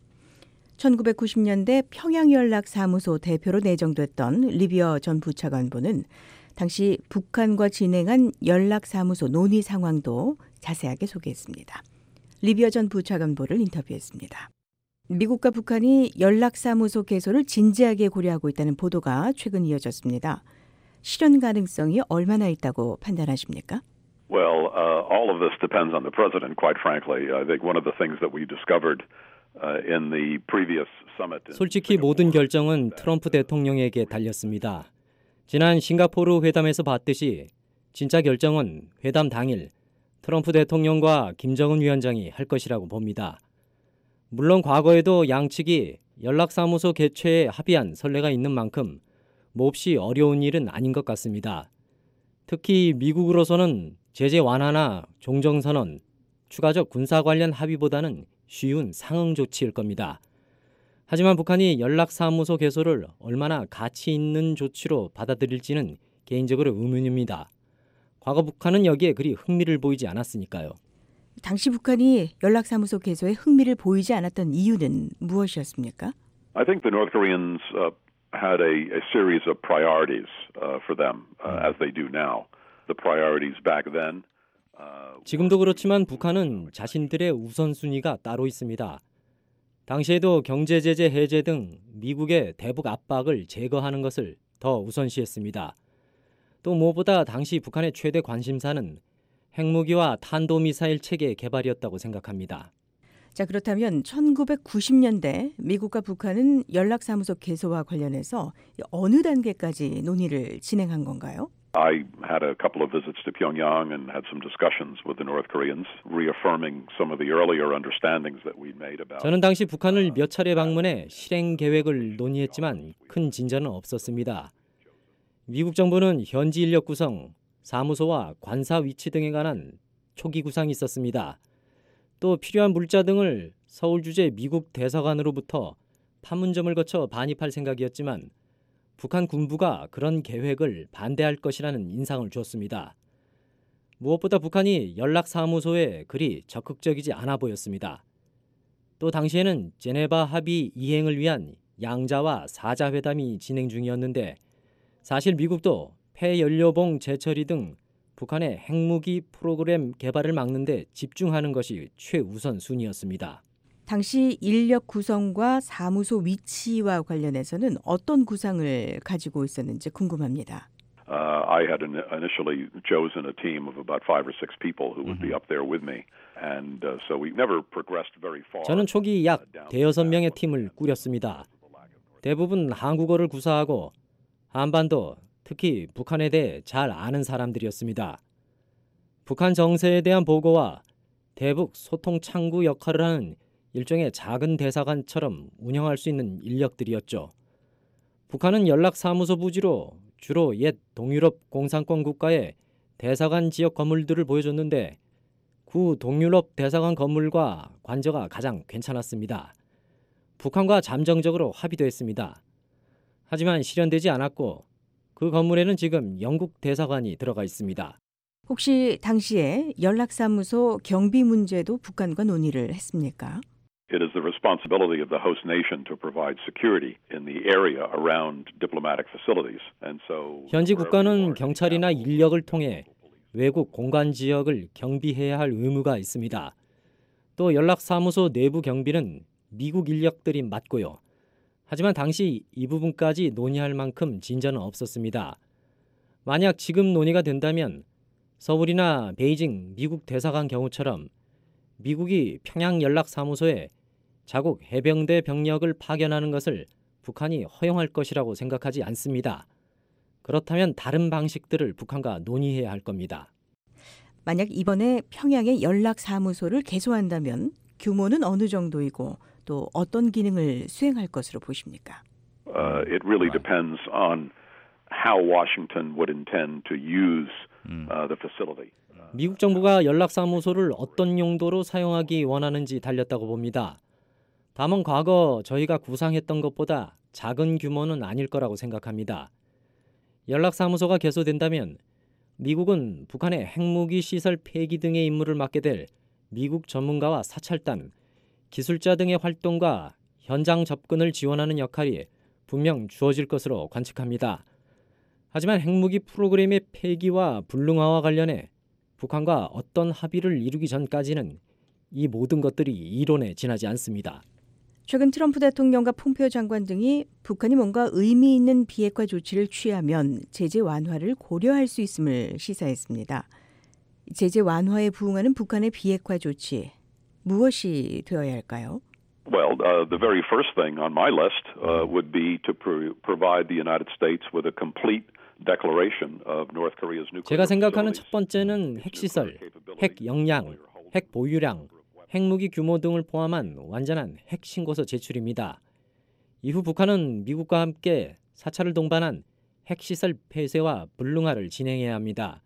1990년대 평양연락사무소 대표로 내정됐던 리비어 전 부차관보는 당시 북한과 진행한 연락사무소 논의 상황도 자세하게 소개했습니다. 리비어 전 부차관보를 인터뷰했습니다. 미국과 북한이 연락사무소 개소를 진지하게 고려하고 있다는 보도가 최근 이어졌습니다. 실현 가능성이 얼마나 있다고 판단하십니까? Well, all of this depends on the president, quite frankly. I think one of the things that we discovered in the previous summit. 솔직히 모든 결정은 트럼프 대통령에게 달렸습니다. 지난 싱가포르 회담에서 봤듯이 진짜 결정은 회담 당일 트럼프 대통령과 김정은 위원장이 할 것이라고 봅니다. 물론 과거에도 양측이 연락사무소 개최에 합의한 선례가 있는 만큼 몹시 어려운 일은 아닌 것 같습니다. 특히 미국으로서는 제재 완화나 종정선언, 추가적 군사 관련 합의보다는 쉬운 상응 조치일 겁니다. 하지만 북한이 연락사무소 개소를 얼마나 가치 있는 조치로 받아들일지는 개인적으로 의문입니다. 과거 북한은 여기에 그리 흥미를 보이지 않았으니까요. 당시 북한이 연락사무소 개소에 흥미를 보이지 않았던 이유는 무엇이었습니까? I think the North Koreans had a series of priorities for them, as they do now. The priorities back then. 지금도 그렇지만 북한은 자신들의 우선순위가 따로 있습니다. 당시에도 경제제재 해제 등 미국의 대북 압박을 제거하는 것을 더 우선시했습니다. 또 무엇보다 당시 북한의 최대 관심사는 핵무기와 탄도미사일 체계 개발이었다고 생각합니다. 자, 그렇다면 1990년대 미국과 북한은 연락사무소 개소와 관련해서 어느 단계까지 논의를 진행한 건가요? I had a couple of visits to Pyongyang and had some discussions with the North Koreans, reaffirming some of the earlier understandings that we'd made about. 저는 당시 북한을 몇 차례 방문해 실행 계획을 논의했지만 큰 진전은 없었습니다. 미국 정부는 현지 인력 구성, 사무소와 관사 위치 등에 관한 초기 구상이 있었습니다. 또 필요한 물자 등을 서울 주재 미국 대사관으로부터 판문점을 거쳐 반입할 생각이었지만 북한 군부가 그런 계획을 반대할 것이라는 인상을 주었습니다. 무엇보다 북한이 연락사무소에 그리 적극적이지 않아 보였습니다. 또 당시에는 제네바 합의 이행을 위한 양자와 사자 회담이 진행 중이었는데 사실 미국도 폐연료봉 재처리 등 북한의 핵무기 프로그램 개발을 막는 데 집중하는 것이 최우선 순위였습니다. 당시 인력 구성과 사무소 위치와 관련해서는 어떤 구상을 가지고 있었는지 궁금합니다. I had initially chosen a team of about 5 or 6 people who would be up there with me, and so we never progressed very far. 저는 초기 약 대여섯 명의 팀을 꾸렸습니다. 대부분 한국어를 구사하고 한반도, 특히 북한에 대해 잘 아는 사람들이었습니다. 북한 정세에 대한 보고와 대북 소통 창구 역할을 하는 일종의 작은 대사관처럼 운영할 수 있는 인력들이었죠. 북한은 연락사무소 부지로 주로 옛 동유럽 공산권 국가의 대사관 지역 건물들을 보여줬는데 구 동유럽 대사관 건물과 관저가 가장 괜찮았습니다. 북한과 잠정적으로 합의도 했습니다. 하지만 실현되지 않았고 그 건물에는 지금 영국 대사관이 들어가 있습니다. 혹시 당시에 연락사무소 경비 문제도 북한과 논의를 했습니까? It is the responsibility of the host nation to provide security in the area around diplomatic facilities. And so 현지 국가는 경찰이나 인력을 통해 외국 공간 지역을 경비해야 할 의무가 있습니다. 또 연락사무소 내부 경비는 미국 인력들이 맡고요. 하지만 당시 이 부분까지 논의할 만큼 진전은 없었습니다. 만약 지금 논의가 된다면 서울이나 베이징 미국 대사관 경우처럼 미국이 평양 연락사무소에 자국 해병대 병력을 파견하는 것을 북한이 허용할 것이라고 생각하지 않습니다. 그렇다면 다른 방식들을 북한과 논의해야 할 겁니다. 만약 이번에 평양의 연락사무소를 개소한다면 규모는 어느 정도이고 또 어떤 기능을 수행할 것으로 보십니까? It really depends on how Washington would intend to use the facility. 미국 정부가 연락사무소를 어떤 용도로 사용하기 원하는지 달렸다고 봅니다. 다만 과거 저희가 구상했던 것보다 작은 규모는 아닐 거라고 생각합니다. 연락사무소가 개소된다면 미국은 북한의 핵무기 시설 폐기 등의 임무를 맡게 될 미국 전문가와 사찰단, 기술자 등의 활동과 현장 접근을 지원하는 역할이 분명 주어질 것으로 관측합니다. 하지만 핵무기 프로그램의 폐기와 불능화와 관련해 북한과 어떤 합의를 이루기 전까지는 이 모든 것들이 이론에 지나지 않습니다. 최근 트럼프 대통령과 폼페오 장관 등이 북한이 뭔가 의미 있는 비핵화 조치를 취하면 제재 완화를 고려할 수 있음을 시사했습니다. 제재 완화에 부응하는 북한의 비핵화 조치, 무엇이 되어야 할까요? Well, the very first thing on my list would be to provide the United States with a complete declaration of North Korea's nuclear. 제가 생각하는 첫 번째는 핵시설, 핵 역량, 핵 보유량, 핵무기 규모 등을 포함한 완전한 핵 신고서 제출입니다. 이후 북한은 미국과 함께 사찰을 동반한 핵시설 폐쇄와 불능화를 진행해야 합니다.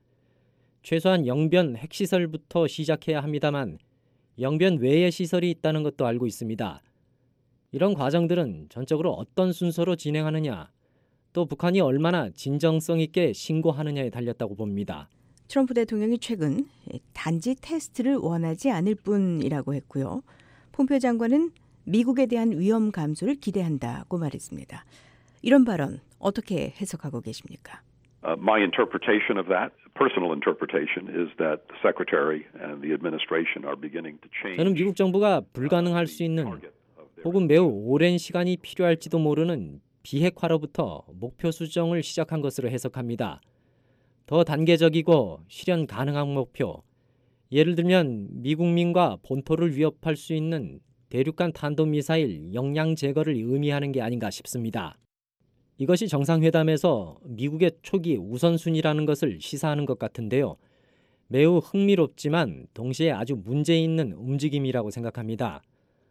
최소한 영변 핵시설부터 시작해야 합니다만 영변 외의 시설이 있다는 것도 알고 있습니다. 이런 과정들은 전적으로 어떤 순서로 진행하느냐, 또 북한이 얼마나 진정성 있게 신고하느냐에 달렸다고 봅니다. 트럼프 대통령이 최근 단지 테스트를 원하지 않을 뿐이라고 했고요. 폼페오 장관은 미국에 대한 위험 감소를 기대한다고 말했습니다. 이런 발언 어떻게 해석하고 계십니까? My interpretation of that, personal interpretation, is that the Secretary and the administration are beginning to change. 저는 미국 정부가 불가능할 수 있는 혹은 매우 오랜 시간이 필요할지도 모르는 비핵화로부터 목표 수정을 시작한 것으로 해석합니다. 더 단계적이고 실현 가능한 목표, 예를 들면 미국민과 본토를 위협할 수 있는 대륙간 탄도미사일 역량 제거를 의미하는 게 아닌가 싶습니다. 이것이 정상회담에서 미국의 초기 우선순위라는 것을 시사하는 것 같은데요. 매우 흥미롭지만 동시에 아주 문제 있는 움직임이라고 생각합니다.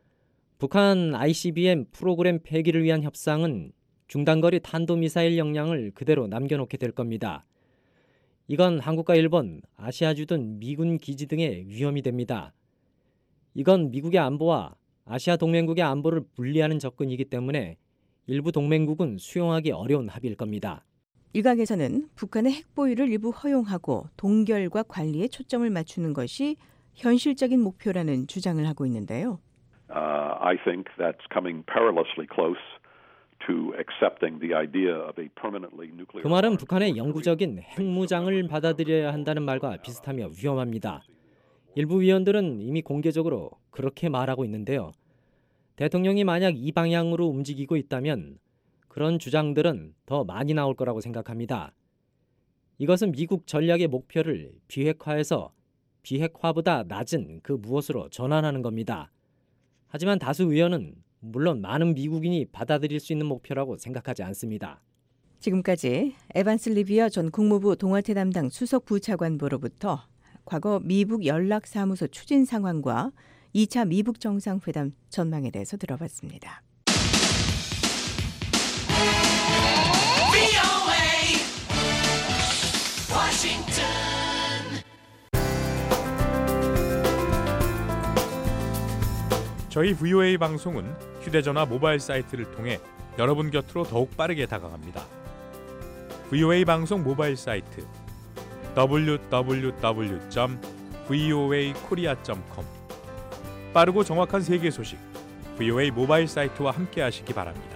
북한 ICBM 프로그램 폐기를 위한 협상은 중단거리 탄도미사일 역량을 그대로 남겨놓게 될 겁니다. 이건 한국과 일본, 아시아주 등 미군 기지 등의 위험이 됩니다. 이건 미국의 안보와 아시아 동맹국의 안보를 분리하는 접근이기 때문에 일부 동맹국은 수용하기 어려운 합의일 겁니다. 일각에서는 북한의 핵 보유를 일부 허용하고 동결과 관리에 초점을 맞추는 것이 현실적인 목표라는 주장을 하고 있는데요. I think that's coming perilously close to accepting the idea of a permanently nuclear. 그 말은 북한의 영구적인 핵무장을 받아들여야 한다는 말과 비슷하며 위험합니다. 일부 위원들은 이미 공개적으로 그렇게 말하고 있는데요. 대통령이 만약 이 방향으로 움직이고 있다면 그런 주장들은 더 많이 나올 거라고 생각합니다. 이것은 미국 전략의 목표를 비핵화에서 비핵화보다 낮은 그 무엇으로 전환하는 겁니다. 하지만 다수 위원은 물론 많은 미국인이 받아들일 수 있는 목표라고 생각하지 않습니다. 지금까지 에반스 리비어 전 국무부 동아태 담당 수석 부차관보로부터 과거 미북 연락사무소 추진 상황과 2차 미북 정상회담 전망에 대해서 들어봤습니다. 저희 VOA 방송은 휴대전화 모바일 사이트를 통해 여러분 곁으로 더욱 빠르게 다가갑니다. VOA 방송 모바일 사이트 www.voakorea.com 빠르고 정확한 세계 소식 VOA 모바일 사이트와 함께 하시기 바랍니다.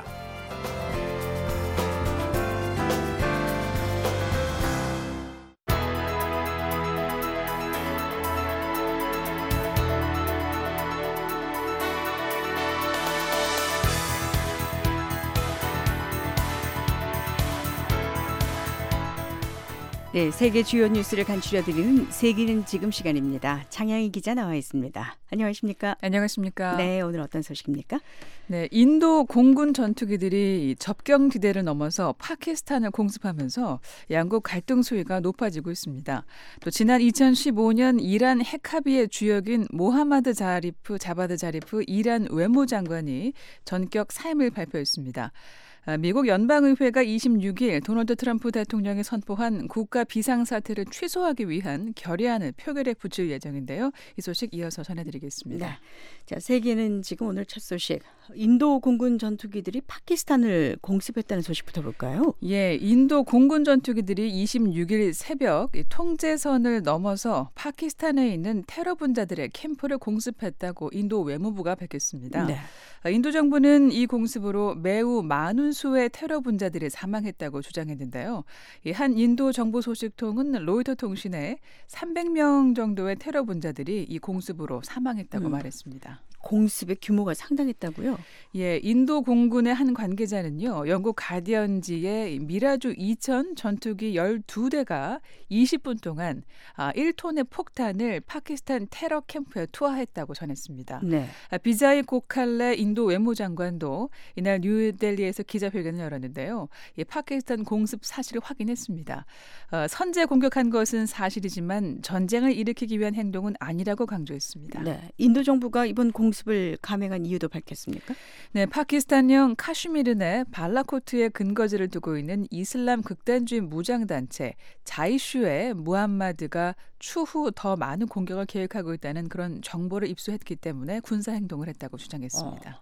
네, 세계 주요 뉴스를 간추려드리는 세계는 지금 시간입니다. 장양희 기자 나와 있습니다. 안녕하십니까? 안녕하십니까? 네, 오늘 어떤 소식입니까? 네, 인도 공군 전투기들이 접경 지대를 넘어서 파키스탄을 공습하면서 양국 갈등 수위가 높아지고 있습니다. 또 지난 2015년 이란 핵합의의 주역인 모하마드 자바드 자리프 이란 외무장관이 전격 사임을 발표했습니다. 미국 연방의회가 26일 도널드 트럼프 대통령이 선포한 국가 비상사태를 취소하기 위한 결의안을 표결에 붙일 예정인데요. 이 소식 이어서 전해드리겠습니다. 네. 자, 세계는 지금 오늘 첫 소식. 인도 공군 전투기들이 파키스탄을 공습했다는 소식부터 볼까요? 예, 인도 공군 전투기들이 26일 새벽 통제선을 넘어서 파키스탄에 있는 테러 분자들의 캠프를 공습했다고 인도 외무부가 밝혔습니다. 네. 인도 정부는 이 공습으로 매우 많은 수의 테러 분자들이 사망했다고 주장했는데요. 한 인도 정보 소식통은 로이터 통신에 300명 정도의 테러 분자들이 이 공습으로 사망했다고 말했습니다. 공습의 규모가 상당했다고요? 예, 인도 공군의 한 관계자는요, 영국 가디언지의 미라주 2000 전투기 12대가 20분 동안 1톤의 폭탄을 파키스탄 테러 캠프에 투하했다고 전했습니다. 네. 비자이 고칼레 인도 외무장관도 이날 뉴델리에서 기자회견을 열었는데요. 파키스탄 공습 사실을 확인했습니다. 선제 공격한 것은 사실이지만 전쟁을 일으키기 위한 행동은 아니라고 강조했습니다. 네. 인도 정부가 이번 공습을 감행한 이유도 밝혔습니까? 네, 파키스탄령 카슈미르 내 발라코트에 근거지를 두고 있는 이슬람 극단주의 무장단체 자이슈의 무함마드가 추후 더 많은 공격을 계획하고 있다는 그런 정보를 입수했기 때문에 군사행동을 했다고 주장했습니다.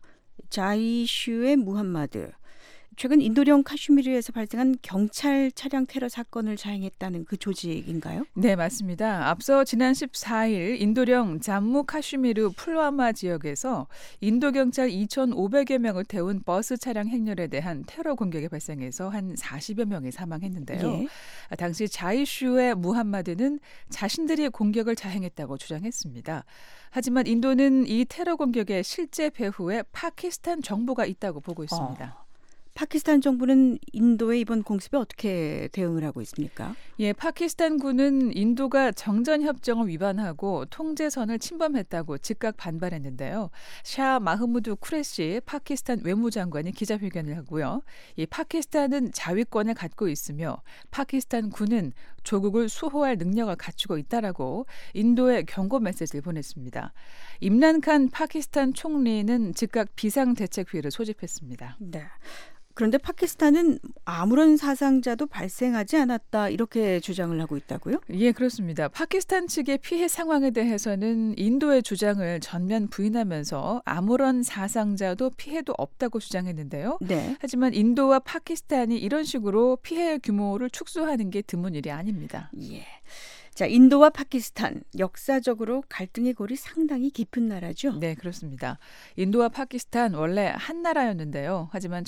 자이슈의 무함마드. 최근 인도령 카슈미르에서 발생한 경찰 차량 테러 사건을 자행했다는 그 조직인가요? 네, 맞습니다. 앞서 지난 14일 인도령 잠무 카슈미르 풀와마 지역에서 인도 경찰 2,500여 명을 태운 버스 차량 행렬에 대한 테러 공격이 발생해서 한 40여 명이 사망했는데요. 예. 당시 자이슈의 무함마드는 자신들이 공격을 자행했다고 주장했습니다. 하지만 인도는 이 테러 공격의 실제 배후에 파키스탄 정부가 있다고 보고 있습니다. 파키스탄 정부는 인도의 이번 공습에 어떻게 대응을 하고 있습니까? 예, 파키스탄군은 인도가 정전협정을 위반하고 통제선을 침범했다고 즉각 반발했는데요. 샤 마흐무드 쿠레시 파키스탄 외무장관이 기자회견을 하고요. 이 파키스탄은 자위권을 갖고 있으며 파키스탄군은 조국을 수호할 능력을 갖추고 있다라고 인도에 경고 메시지를 보냈습니다. 임란 칸 파키스탄 총리는 즉각 비상대책회의를 소집했습니다. 네. 그런데 파키스탄은 아무런 사상자도 발생하지 않았다 이렇게 주장을 하고 있다고요? 예, 그렇습니다. 파키스탄 측의 피해 상황에 대해서는 인도의 주장을 전면 부인하면서 아무런 사상자도 피해도 없다고 주장했는데요. 네. 하지만 인도와 파키스탄이 이런 식으로 피해 규모를 축소하는 게 드문 일이 아닙니다. 예. 자, 인도와 파키스탄 역사적으로 갈등의 골이 상당히 깊은 나라죠? 네, 그렇습니다. 인도와 파키스탄 원래 한 나라였는데요. 하지만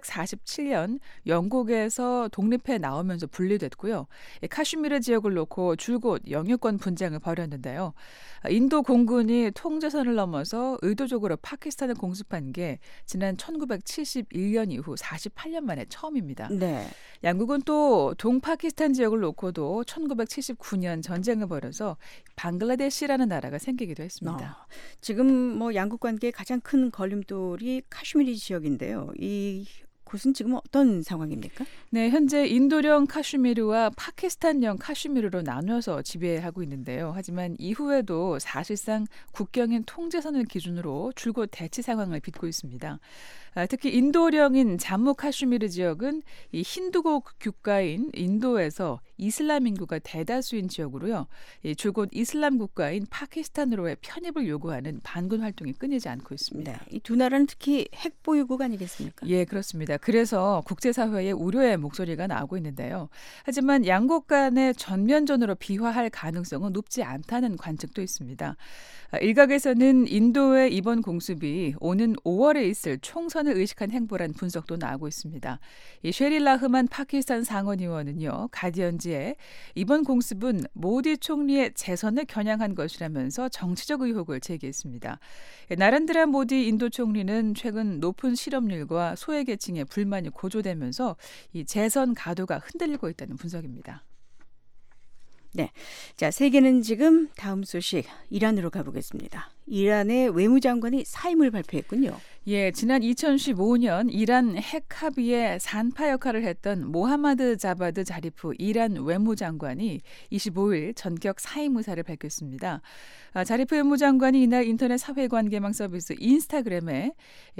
1947년 영국에서 독립해 나오면서 분리됐고요. 카슈미르 지역을 놓고 줄곧 영유권 분쟁을 벌였는데요. 인도 공군이 통제선을 넘어서 의도적으로 파키스탄을 공습한 게 지난 1971년 이후 48년 만에 처음입니다. 네. 양국은 또 동파키스탄 지역을 놓고도 1979년 전쟁을 벌여서 방글라데시라는 나라가 생기기도 했습니다. 지금 양국 관계의 가장 큰 걸림돌이 카슈미르 지역인데요. 이 곳은 지금 어떤 상황입니까? 네, 현재 인도령 카슈미르와 파키스탄령 카슈미르로 나눠서 지배하고 있는데요. 하지만 이후에도 사실상 국경인 통제선을 기준으로 줄곧 대치 상황을 빚고 있습니다. 특히 인도령인 잠무 카슈미르 지역은 이 힌두국 국가인 인도에서 이슬람 인구가 대다수인 지역으로요. 줄곧 이슬람 국가인 파키스탄으로의 편입을 요구하는 반군 활동이 끊이지 않고 있습니다. 네, 이 두 나라는 특히 핵 보유국 아니겠습니까? 예, 그렇습니다. 그래서 국제사회에 우려의 목소리가 나오고 있는데요. 하지만 양국 간의 전면전으로 비화할 가능성은 높지 않다는 관측도 있습니다. 일각에서는 인도의 이번 공습이 오는 5월에 있을 총선을 의식한 행보란 분석도 나오고 있습니다. 이 쉐릴 라흐만 파키스탄 상원의원은요, 가디언지에 이번 공습은 모디 총리의 재선을 겨냥한 것이라면서 정치적 의혹을 제기했습니다. 나렌드라 모디 인도 총리는 최근 높은 실업률과 소외계층의 불만이 고조되면서 이 재선 가도가 흔들리고 있다는 분석입니다. 네, 자 세계는 지금 다음 소식 이란으로 가보겠습니다. 이란의 외무장관이 사임을 발표했군요. 예, 지난 2015년 이란 핵 합의의 산파 역할을 했던 모하마드 자바드 자리프 이란 외무장관이 25일 전격 사임 의사를 밝혔습니다. 자리프 외무장관이 이날 인터넷 사회관계망 서비스 인스타그램에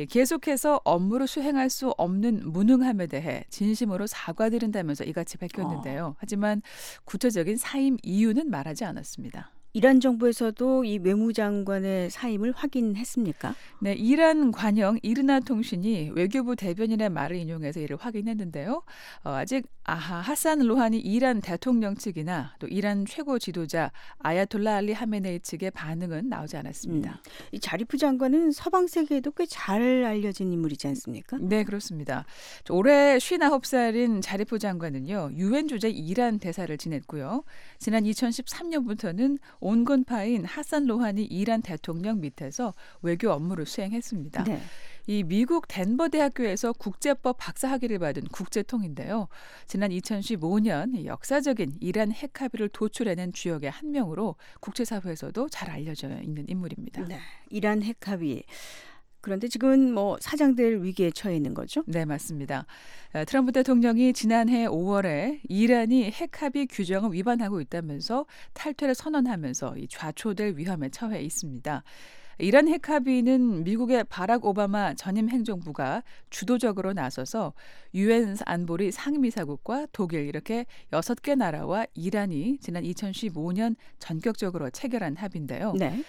계속해서 업무를 수행할 수 없는 무능함에 대해 진심으로 사과드린다면서 이같이 밝혔는데요. 하지만 구체적인 사임 이유는 말하지 않았습니다. 이란 정부에서도 이 외무장관의 사임을 확인했습니까? 네, 이란 관영 이르나 통신이 외교부 대변인의 말을 인용해서 이를 확인했는데요. 아직 하산 로하니 이란 대통령 측이나 또 이란 최고 지도자 아야톨라 알리 하메네이 측의 반응은 나오지 않았습니다. 이 자리프 장관은 서방 세계에도 꽤 잘 알려진 인물이지 않습니까? 네, 그렇습니다. 올해 59살인 자리프 장관은요, 유엔 주재 이란 대사를 지냈고요. 지난 2013년부터는 온건파인 하산 로하니 이란 대통령 밑에서 외교 업무를 수행했습니다. 네. 이 미국 덴버 대학교에서 국제법 박사학위를 받은 국제통인데요. 지난 2015년 역사적인 이란 핵 합의를 도출해낸 주역의 한 명으로 국제사회에서도 잘 알려져 있는 인물입니다. 네, 이란 핵 합의. 그런데 지금은 사장될 위기에 처해 있는 거죠? 네, 맞습니다. 트럼프 대통령이 지난해 5월에 이란이 핵 합의 규정을 위반하고 있다면서 탈퇴를 선언하면서 이 좌초될 위험에 처해 있습니다. 이란 핵 합의는 미국의 바락 오바마 전임 행정부가 주도적으로 나서서 유엔 안보리 상임이사국과 독일 이렇게 6개 나라와 이란이 지난 2015년 전격적으로 체결한 합의인데요. 네.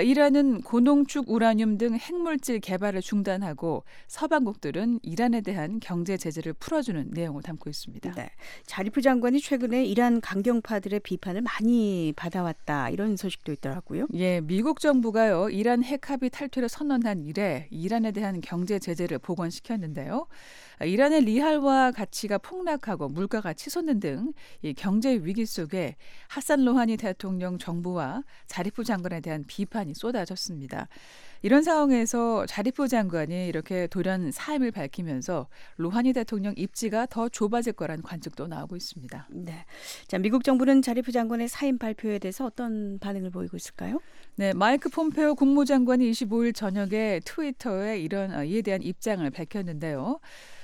이란은 고농축 우라늄 등 핵물질 개발을 중단하고 서방국들은 이란에 대한 경제 제재를 풀어주는 내용을 담고 있습니다. 네. 자리프 장관이 최근에 이란 강경파들의 비판을 많이 받아왔다 이런 소식도 있더라고요. 예, 미국 정부가요 이란 핵 합의 탈퇴를 선언한 이래 이란에 대한 경제 제재를 복원시켰는데요. 이란의 리알화 가치가 폭락하고 물가가 치솟는 등 이 경제 위기 속에 하산 로하니 대통령 정부와 자리프 장관에 대한 비판이 쏟아졌습니다. 이런 상황에서 자리프 장관이 이렇게 돌연 사임을 밝히면서 로하니 대통령 입지가 더 좁아질 거란 관측도 나오고 있습니다. 네, 자 미국 정부는 자리프 장관의 사임 발표에 대해서 어떤 반응을 보이고 있을까요? 네, 마이크 폼페오 국무장관이 25일 저녁에 트위터에 이에 대한 입장을 밝혔는데요.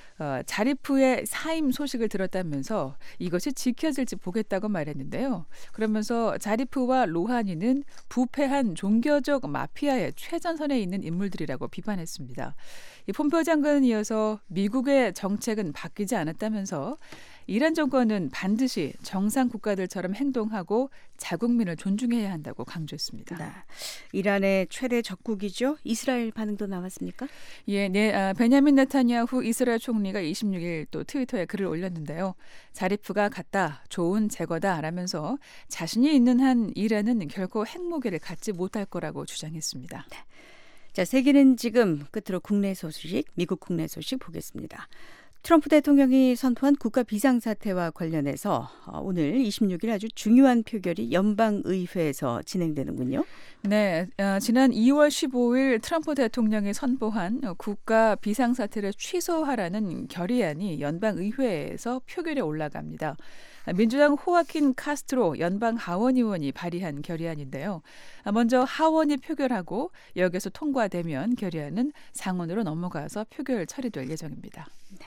자리프의 사임 소식을 들었다면서 이것이 지켜질지 보겠다고 말했는데요. 그러면서 자리프와 로하니는 부패한 종교적 마피아의 최전선에 있는 인물들이라고 비판했습니다. 이 폼페오 장관은 이어서 미국의 정책은 바뀌지 않았다면서 이란 정권은 반드시 정상 국가들처럼 행동하고 자국민을 존중해야 한다고 강조했습니다. 네. 이란의 최대 적국이죠. 이스라엘 반응도 나왔습니까? 예, 네, 베냐민 네타냐후 이스라엘 총리가 26일 또 트위터에 글을 올렸는데요. 자리프가 갔다, 좋은 제거다라면서 자신이 있는 한 이란은 결코 핵무기를 갖지 못할 거라고 주장했습니다. 네. 자, 세계는 지금 끝으로 국내 소식, 미국 국내 소식 보겠습니다. 트럼프 대통령이 선포한 국가 비상사태와 관련해서 오늘 26일 아주 중요한 표결이 연방의회에서 진행되는군요. 네, 지난 2월 15일 트럼프 대통령이 선포한 국가 비상사태를 취소하라는 결의안이 연방의회에서 표결에 올라갑니다. 민주당 호아킨 카스트로 연방 하원의원이 발의한 결의안인데요. 먼저 하원이 표결하고 여기서 통과되면 결의안은 상원으로 넘어가서 표결 처리될 예정입니다. 네.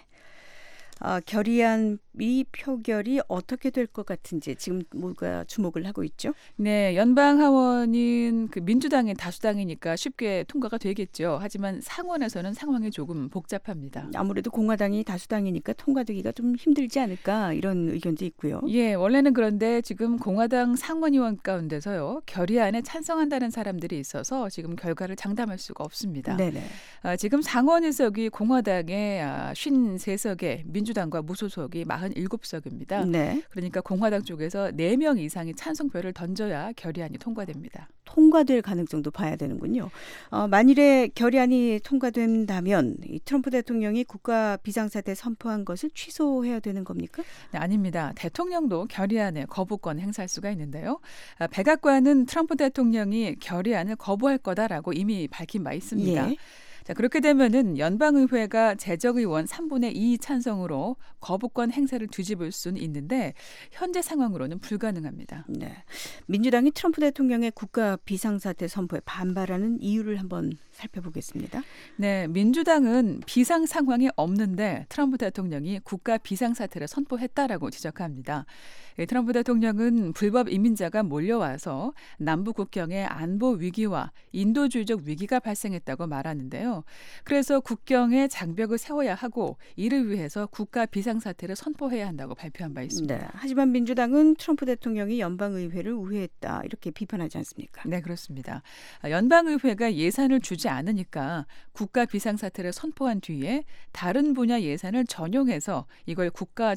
결의안 이 표결이 어떻게 될 것 같은지 지금 뭐가 주목을 하고 있죠? 네, 연방 하원은 민주당의 다수당이니까 쉽게 통과가 되겠죠. 하지만 상원에서는 상황이 조금 복잡합니다. 아무래도 공화당이 다수당이니까 통과되기가 좀 힘들지 않을까 이런 의견도 있고요. 예, 원래는 그런데 지금 공화당 상원의원 가운데서요 결의안에 찬성한다는 사람들이 있어서 지금 결과를 장담할 수가 없습니다. 네네. 지금 상원 의석이 공화당의 53석에 민주당과 무소속이 47석입니다. 네. 그러니까 공화당 쪽에서 4명 이상이 찬성표를 던져야 결의안이 통과됩니다. 통과될 가능성도 봐야 되는군요. 만일에 결의안이 통과된다면 이 트럼프 대통령이 국가 비상사태 선포한 것을 취소해야 되는 겁니까? 네, 아닙니다. 대통령도 결의안에 거부권 행사할 수가 있는데요. 백악관은 트럼프 대통령이 결의안을 거부할 거다라고 이미 밝힌 바 있습니다. 예. 자, 그렇게 되면은 연방의회가 재적의원 3분의 2 찬성으로 거부권 행사를 뒤집을 수는 있는데 현재 상황으로는 불가능합니다. 네. 민주당이 트럼프 대통령의 국가 비상사태 선포에 반발하는 이유를 한번 살펴보겠습니다. 네, 민주당은 비상 상황이 없는데 트럼프 대통령이 국가 비상사태를 선포했다라고 지적합니다. 트럼프 대통령은 불법 이민자가 몰려와서 남북 국경에 안보 위기와 인도주의적 위기가 발생했다고 말하는데요. 그래서 국경에 장벽을 세워야 하고 이를 위해서 국가 비상사태를 선포해야 한다고 발표한 바 있습니다. 네, 하지만 민주당은 트럼프 대통령이 연방의회를 우회했다 이렇게 비판하지 않습니까? 네, 그렇습니다. 연방의회가 예산을 주지 않으니까 국가 비상사태를 선포한 뒤에 다른 분야 예산을 전용해서 이걸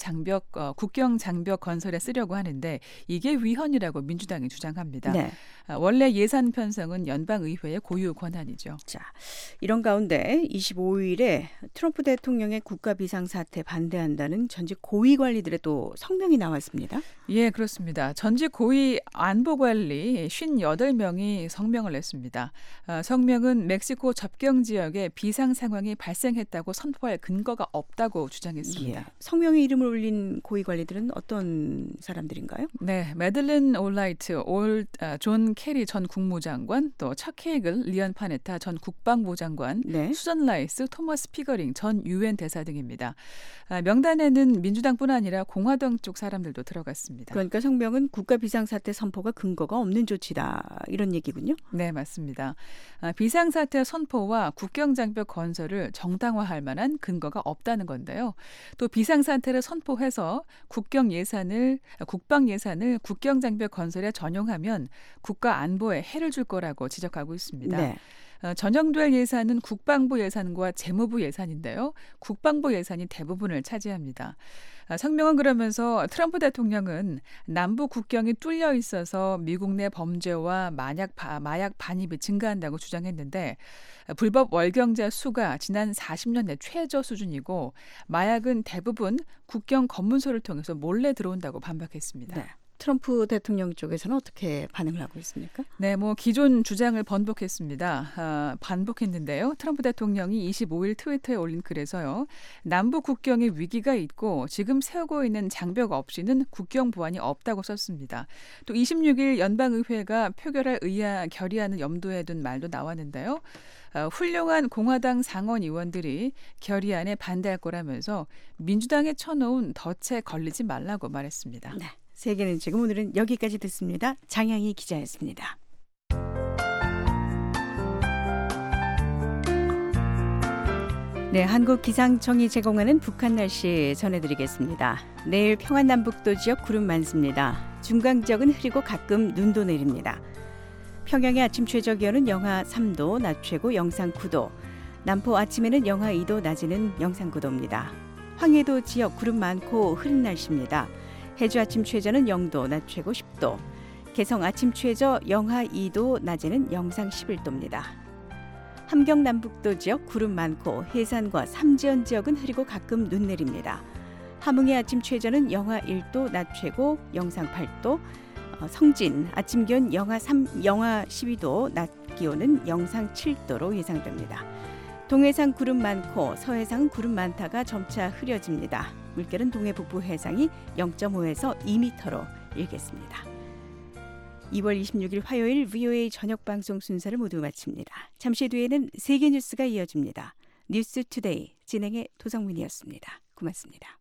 국경 장벽 건설에 쓰려고 하는데 이게 위헌이라고 민주당이 주장합니다. 네. 원래 예산 편성은 연방의회의 고유 권한이죠. 자, 이런 가운데 25일에 트럼프 대통령의 국가 비상사태 반대한다는 전직 고위 관리들의 또 성명이 나왔습니다. 예, 그렇습니다. 전직 고위 안보관리 58명이 성명을 냈습니다. 성명은 멕시코 접경 지역에 비상 상황이 발생했다고 선포할 근거가 없다고 주장했습니다. 예. 성명에 이름을 올린 고위 관리들은 어떤 사람들인가요? 네, 매들린 올라이트, 존 캐리 전 국무장관, 또 척 헤이글, 리언 파네타 전 국방부 장관, 네. 수전 라이스, 토머스 피거링 전 유엔 대사 등입니다. 명단에는 민주당뿐 아니라 공화당 쪽 사람들도 들어갔습니다. 그러니까 성명은 국가 비상사태 선포가 근거가 없는 조치다 이런 얘기군요. 네, 맞습니다. 비상사태 선포와 국경장벽 건설을 정당화할 만한 근거가 없다는 건데요. 또 비상사태를 선포해서 국방 예산을 국경장벽 건설에 전용하면 국가 안보에 해를 줄 거라고 지적하고 있습니다. 네. 전용될 예산은 국방부 예산과 재무부 예산인데요. 국방부 예산이 대부분을 차지합니다. 성명은 그러면서 트럼프 대통령은 남북 국경이 뚫려 있어서 미국 내 범죄와 마약 반입이 증가한다고 주장했는데 불법 월경자 수가 지난 40년 내 최저 수준이고 마약은 대부분 국경 검문소를 통해서 몰래 들어온다고 반박했습니다. 네. 트럼프 대통령 쪽에서는 어떻게 반응을 하고 있습니까? 네, 기존 주장을 반복했는데요. 트럼프 대통령이 25일 트위터에 올린 글에서요. 남북 국경에 위기가 있고 지금 세우고 있는 장벽 없이는 국경 보안이 없다고 썼습니다. 또 26일 연방의회가 결의안을 염두에 둔 말도 나왔는데요. 훌륭한 공화당 상원 의원들이 결의안에 반대할 거라면서 민주당에 쳐놓은 덫에 걸리지 말라고 말했습니다. 네. 세계는 지금 오늘은 여기까지 듣습니다. 장향희 기자였습니다. 네, 한국기상청이 제공하는 북한 날씨 전해드리겠습니다. 내일 평안남북도 지역 구름 많습니다. 중간 지역은 흐리고 가끔 눈도 내립니다. 평양의 아침 최저 기온은 영하 3도, 낮 최고 영상 9도. 남포 아침에는 영하 2도, 낮에는 영상 9도입니다. 황해도 지역 구름 많고 흐린 날씨입니다. 해주 아침 최저는 0도, 낮 최고 10도. 개성 아침 최저 영하 2도, 낮에는 영상 11도입니다. 함경 남북도 지역 구름 많고 해산과 삼지연 지역은 흐리고 가끔 눈 내립니다. 함흥의 아침 최저는 영하 1도, 낮 최고 영상 8도. 성진 아침 기온 영하 12도, 낮 기온은 영상 7도로 예상됩니다. 동해상 구름 많고 서해상 구름 많다가 점차 흐려집니다. 물결은 동해 북부 해상이 0.5에서 2m로 일겠습니다. 2월 26일 화요일 VOA 저녁 방송 순서를 모두 마칩니다. 잠시 뒤에는 세계 뉴스가 이어집니다. 뉴스 투데이 진행의 도성민이었습니다. 고맙습니다.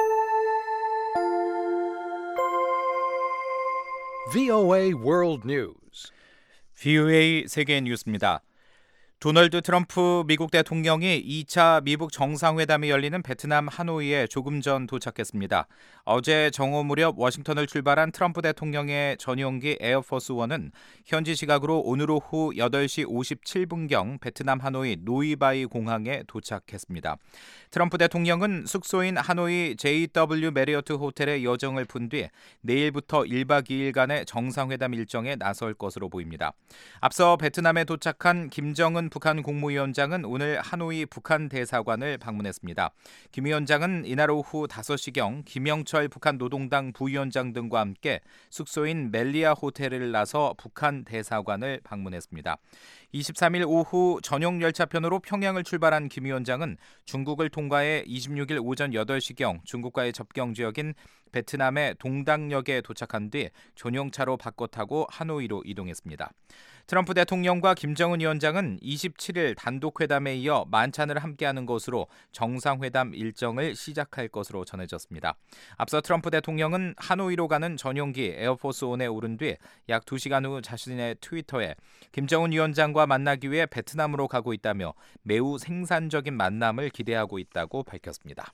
VOA World News. VOA 세계 뉴스입니다. 도널드 트럼프 미국 대통령이 2차 미북 정상회담이 열리는 베트남 하노이에 조금 전 도착했습니다. 어제 정오 무렵 워싱턴을 출발한 트럼프 대통령의 전용기 에어포스1은 현지 시각으로 오늘 오후 8시 57분경 베트남 하노이 노이바이 공항에 도착했습니다. 트럼프 대통령은 숙소인 하노이 JW 메리어트 호텔에 여정을 푼 뒤 내일부터 1박 2일간의 정상회담 일정에 나설 것으로 보입니다. 앞서 베트남에 도착한 김정은 김정은 북한 국무위원장은 오늘 하노이 북한 대사관을 방문했습니다. 김 위원장은 이날 오후 5시경 김영철 북한 노동당 부위원장 등과 함께 숙소인 멜리아 호텔을 나서 북한 대사관을 방문했습니다. 23일 오후 전용 열차편으로 평양을 출발한 김 위원장은 중국을 통과해 26일 오전 8시경 중국과의 접경 지역인 베트남의 동당역에 도착한 뒤 전용차로 바꿔 타고 하노이로 이동했습니다. 트럼프 대통령과 김정은 위원장은 27일 단독회담에 이어 만찬을 함께하는 것으로 정상회담 일정을 시작할 것으로 전해졌습니다. 앞서 트럼프 대통령은 하노이로 가는 전용기 에어포스 원에 오른 뒤 약 2시간 후 자신의 트위터에 김정은 위원장과 만나기 위해 베트남으로 가고 있다며 매우 생산적인 만남을 기대하고 있다고 밝혔습니다.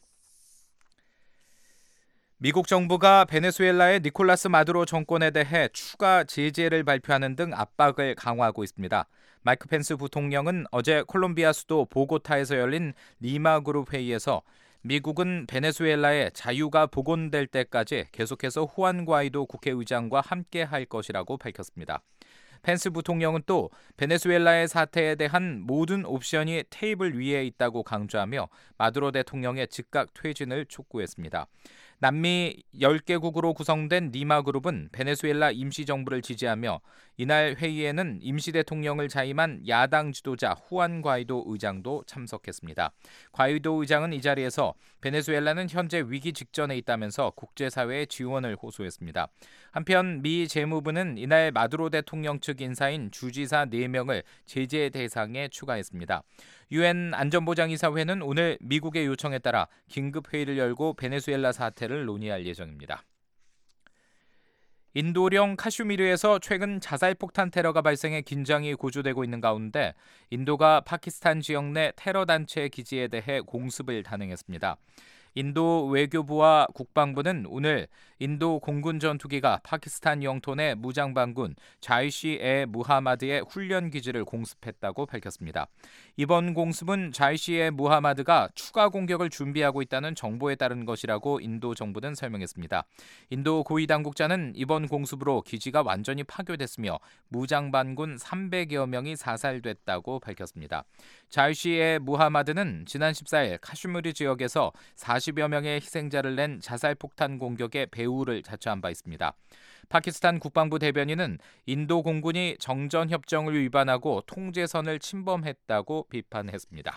미국 정부가 베네수엘라의 니콜라스 마두로 정권에 대해 추가 제재를 발표하는 등 압박을 강화하고 있습니다. 마이크 펜스 부통령은 어제 콜롬비아 수도 보고타에서 열린 리마 그룹 회의에서 미국은 베네수엘라의 자유가 복원될 때까지 계속해서 후안 과이도 국회의장과 함께 할 것이라고 밝혔습니다. 펜스 부통령은 또 베네수엘라의 사태에 대한 모든 옵션이 테이블 위에 있다고 강조하며 마두로 대통령의 즉각 퇴진을 촉구했습니다. 남미 10개국으로 구성된 리마그룹은 베네수엘라 임시정부를 지지하며 이날 회의에는 임시대통령을 자임한 야당 지도자 후안 과이도 의장도 참석했습니다. 과이도 의장은 이 자리에서 베네수엘라는 현재 위기 직전에 있다면서 국제사회의 지원을 호소했습니다. 한편 미 재무부는 이날 마두로 대통령 측 인사인 주지사 4명을 제재 대상에 추가했습니다. 유엔 안전보장이사회는 오늘 미국의 요청에 따라 긴급회의를 열고 베네수엘라 사태를 논의할 예정입니다. 인도령 카슈미르에서 최근 자살폭탄 테러가 발생해 긴장이 고조되고 있는 가운데 인도가 파키스탄 지역 내 테러 단체 기지에 대해 공습을 단행했습니다. 인도 외교부와 국방부는 오늘 인도 공군 전투기가 파키스탄 영토 내 무장반군 자이시-에 무하마드의 훈련 기지를 공습했다고 밝혔습니다. 이번 공습은 자이시-에 무하마드가 추가 공격을 준비하고 있다는 정보에 따른 것이라고 인도 정부는 설명했습니다. 인도 고위 당국자는 이번 공습으로 기지가 완전히 파괴됐으며 무장반군 300여 명이 사살됐다고 밝혔습니다. 자이시-에 무하마드는 지난 14일 카슈미르 지역에서 40여 명의 희생자를 낸 자살폭탄 공격의 배후를 자처한 바 있습니다. 파키스탄 국방부 대변인은 인도 공군이 정전협정을 위반하고 통제선을 침범했다고 비판했습니다.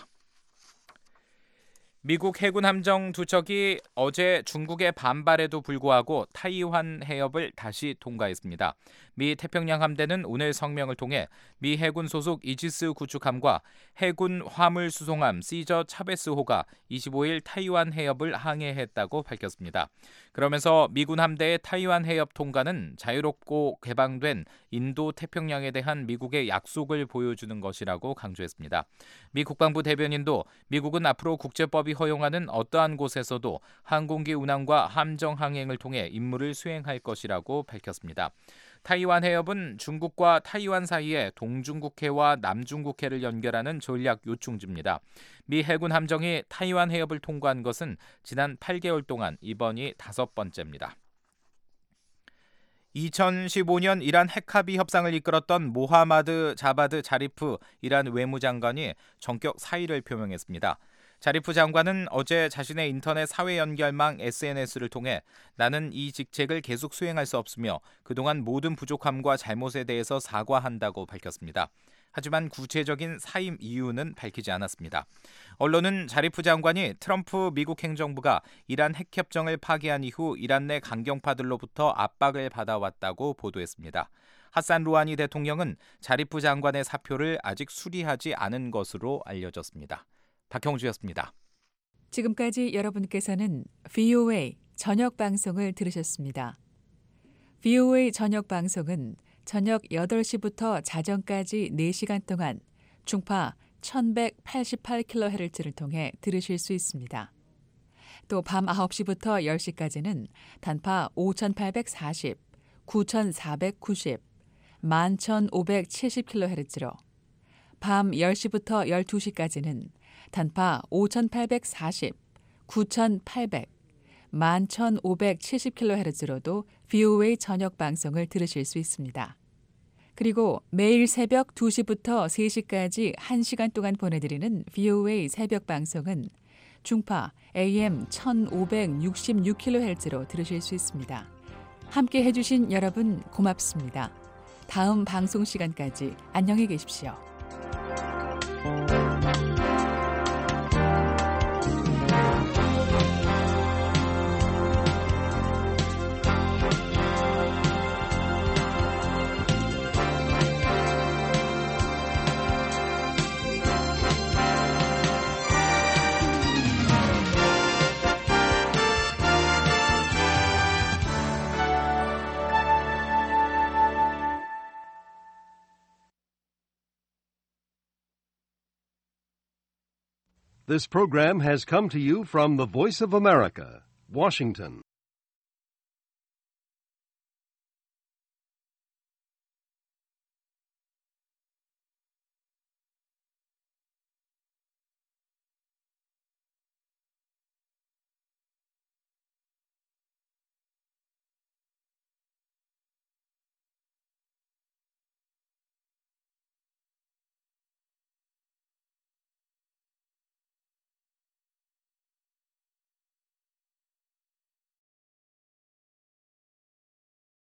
미국 해군 함정 2척이 어제 중국의 반발에도 불구하고 타이완 해협을 다시 통과했습니다. 미 태평양 함대는 오늘 성명을 통해 미 해군 소속 이지스 구축함과 해군 화물 수송함 시저 차베스호가 25일 타이완 해협을 항해했다고 밝혔습니다. 그러면서 미군 함대의 타이완 해협 통과는 자유롭고 개방된 인도 태평양에 대한 미국의 약속을 보여주는 것이라고 강조했습니다. 미 국방부 대변인도 미국은 앞으로 국제법이 허용하는 어떠한 곳에서도 항공기 운항과 함정 항행을 통해 임무를 수행할 것이라고 밝혔습니다. 타이완 해협은 중국과 타이완 사이에 동중국해와 남중국해를 연결하는 전략 요충지입니다. 미 해군 함정이 타이완 해협을 통과한 것은 지난 8개월 동안 이번이 5번째입니다. 2015년 이란 핵합의 협상을 이끌었던 모하마드 자바드 자리프 이란 외무장관이 전격 사의를 표명했습니다. 자리프 장관은 어제 자신의 인터넷 사회 연결망 SNS를 통해 나는 이 직책을 계속 수행할 수 없으며 그동안 모든 부족함과 잘못에 대해서 사과한다고 밝혔습니다. 하지만 구체적인 사임 이유는 밝히지 않았습니다. 언론은 자리프 장관이 트럼프 미국 행정부가 이란 핵협정을 파기한 이후 이란 내 강경파들로부터 압박을 받아왔다고 보도했습니다. 하산 루하니 대통령은 자리프 장관의 사표를 아직 수리하지 않은 것으로 알려졌습니다. 박형주였습니다. 지금까지 여러분께서는 VOA 저녁 방송을 들으셨습니다. VOA 저녁 방송은 저녁 8시부터 자정까지 4시간 동안 중파 1188kHz를 통해 들으실 수 있습니다. 또 밤 9시부터 10시까지는 단파 5840, 9490, 11570kHz로 밤 10시부터 12시까지는 단파 5840, 9800, 11570kHz로도 VOA 저녁 방송을 들으실 수 있습니다. 그리고 매일 새벽 2시부터 3시까지 1시간 동안 보내드리는 VOA 새벽 방송은 중파 AM 1566kHz로 들으실 수 있습니다. 함께 해주신 여러분 고맙습니다. 다음 방송 시간까지 안녕히 계십시오. This program has come to you from the Voice of America, Washington.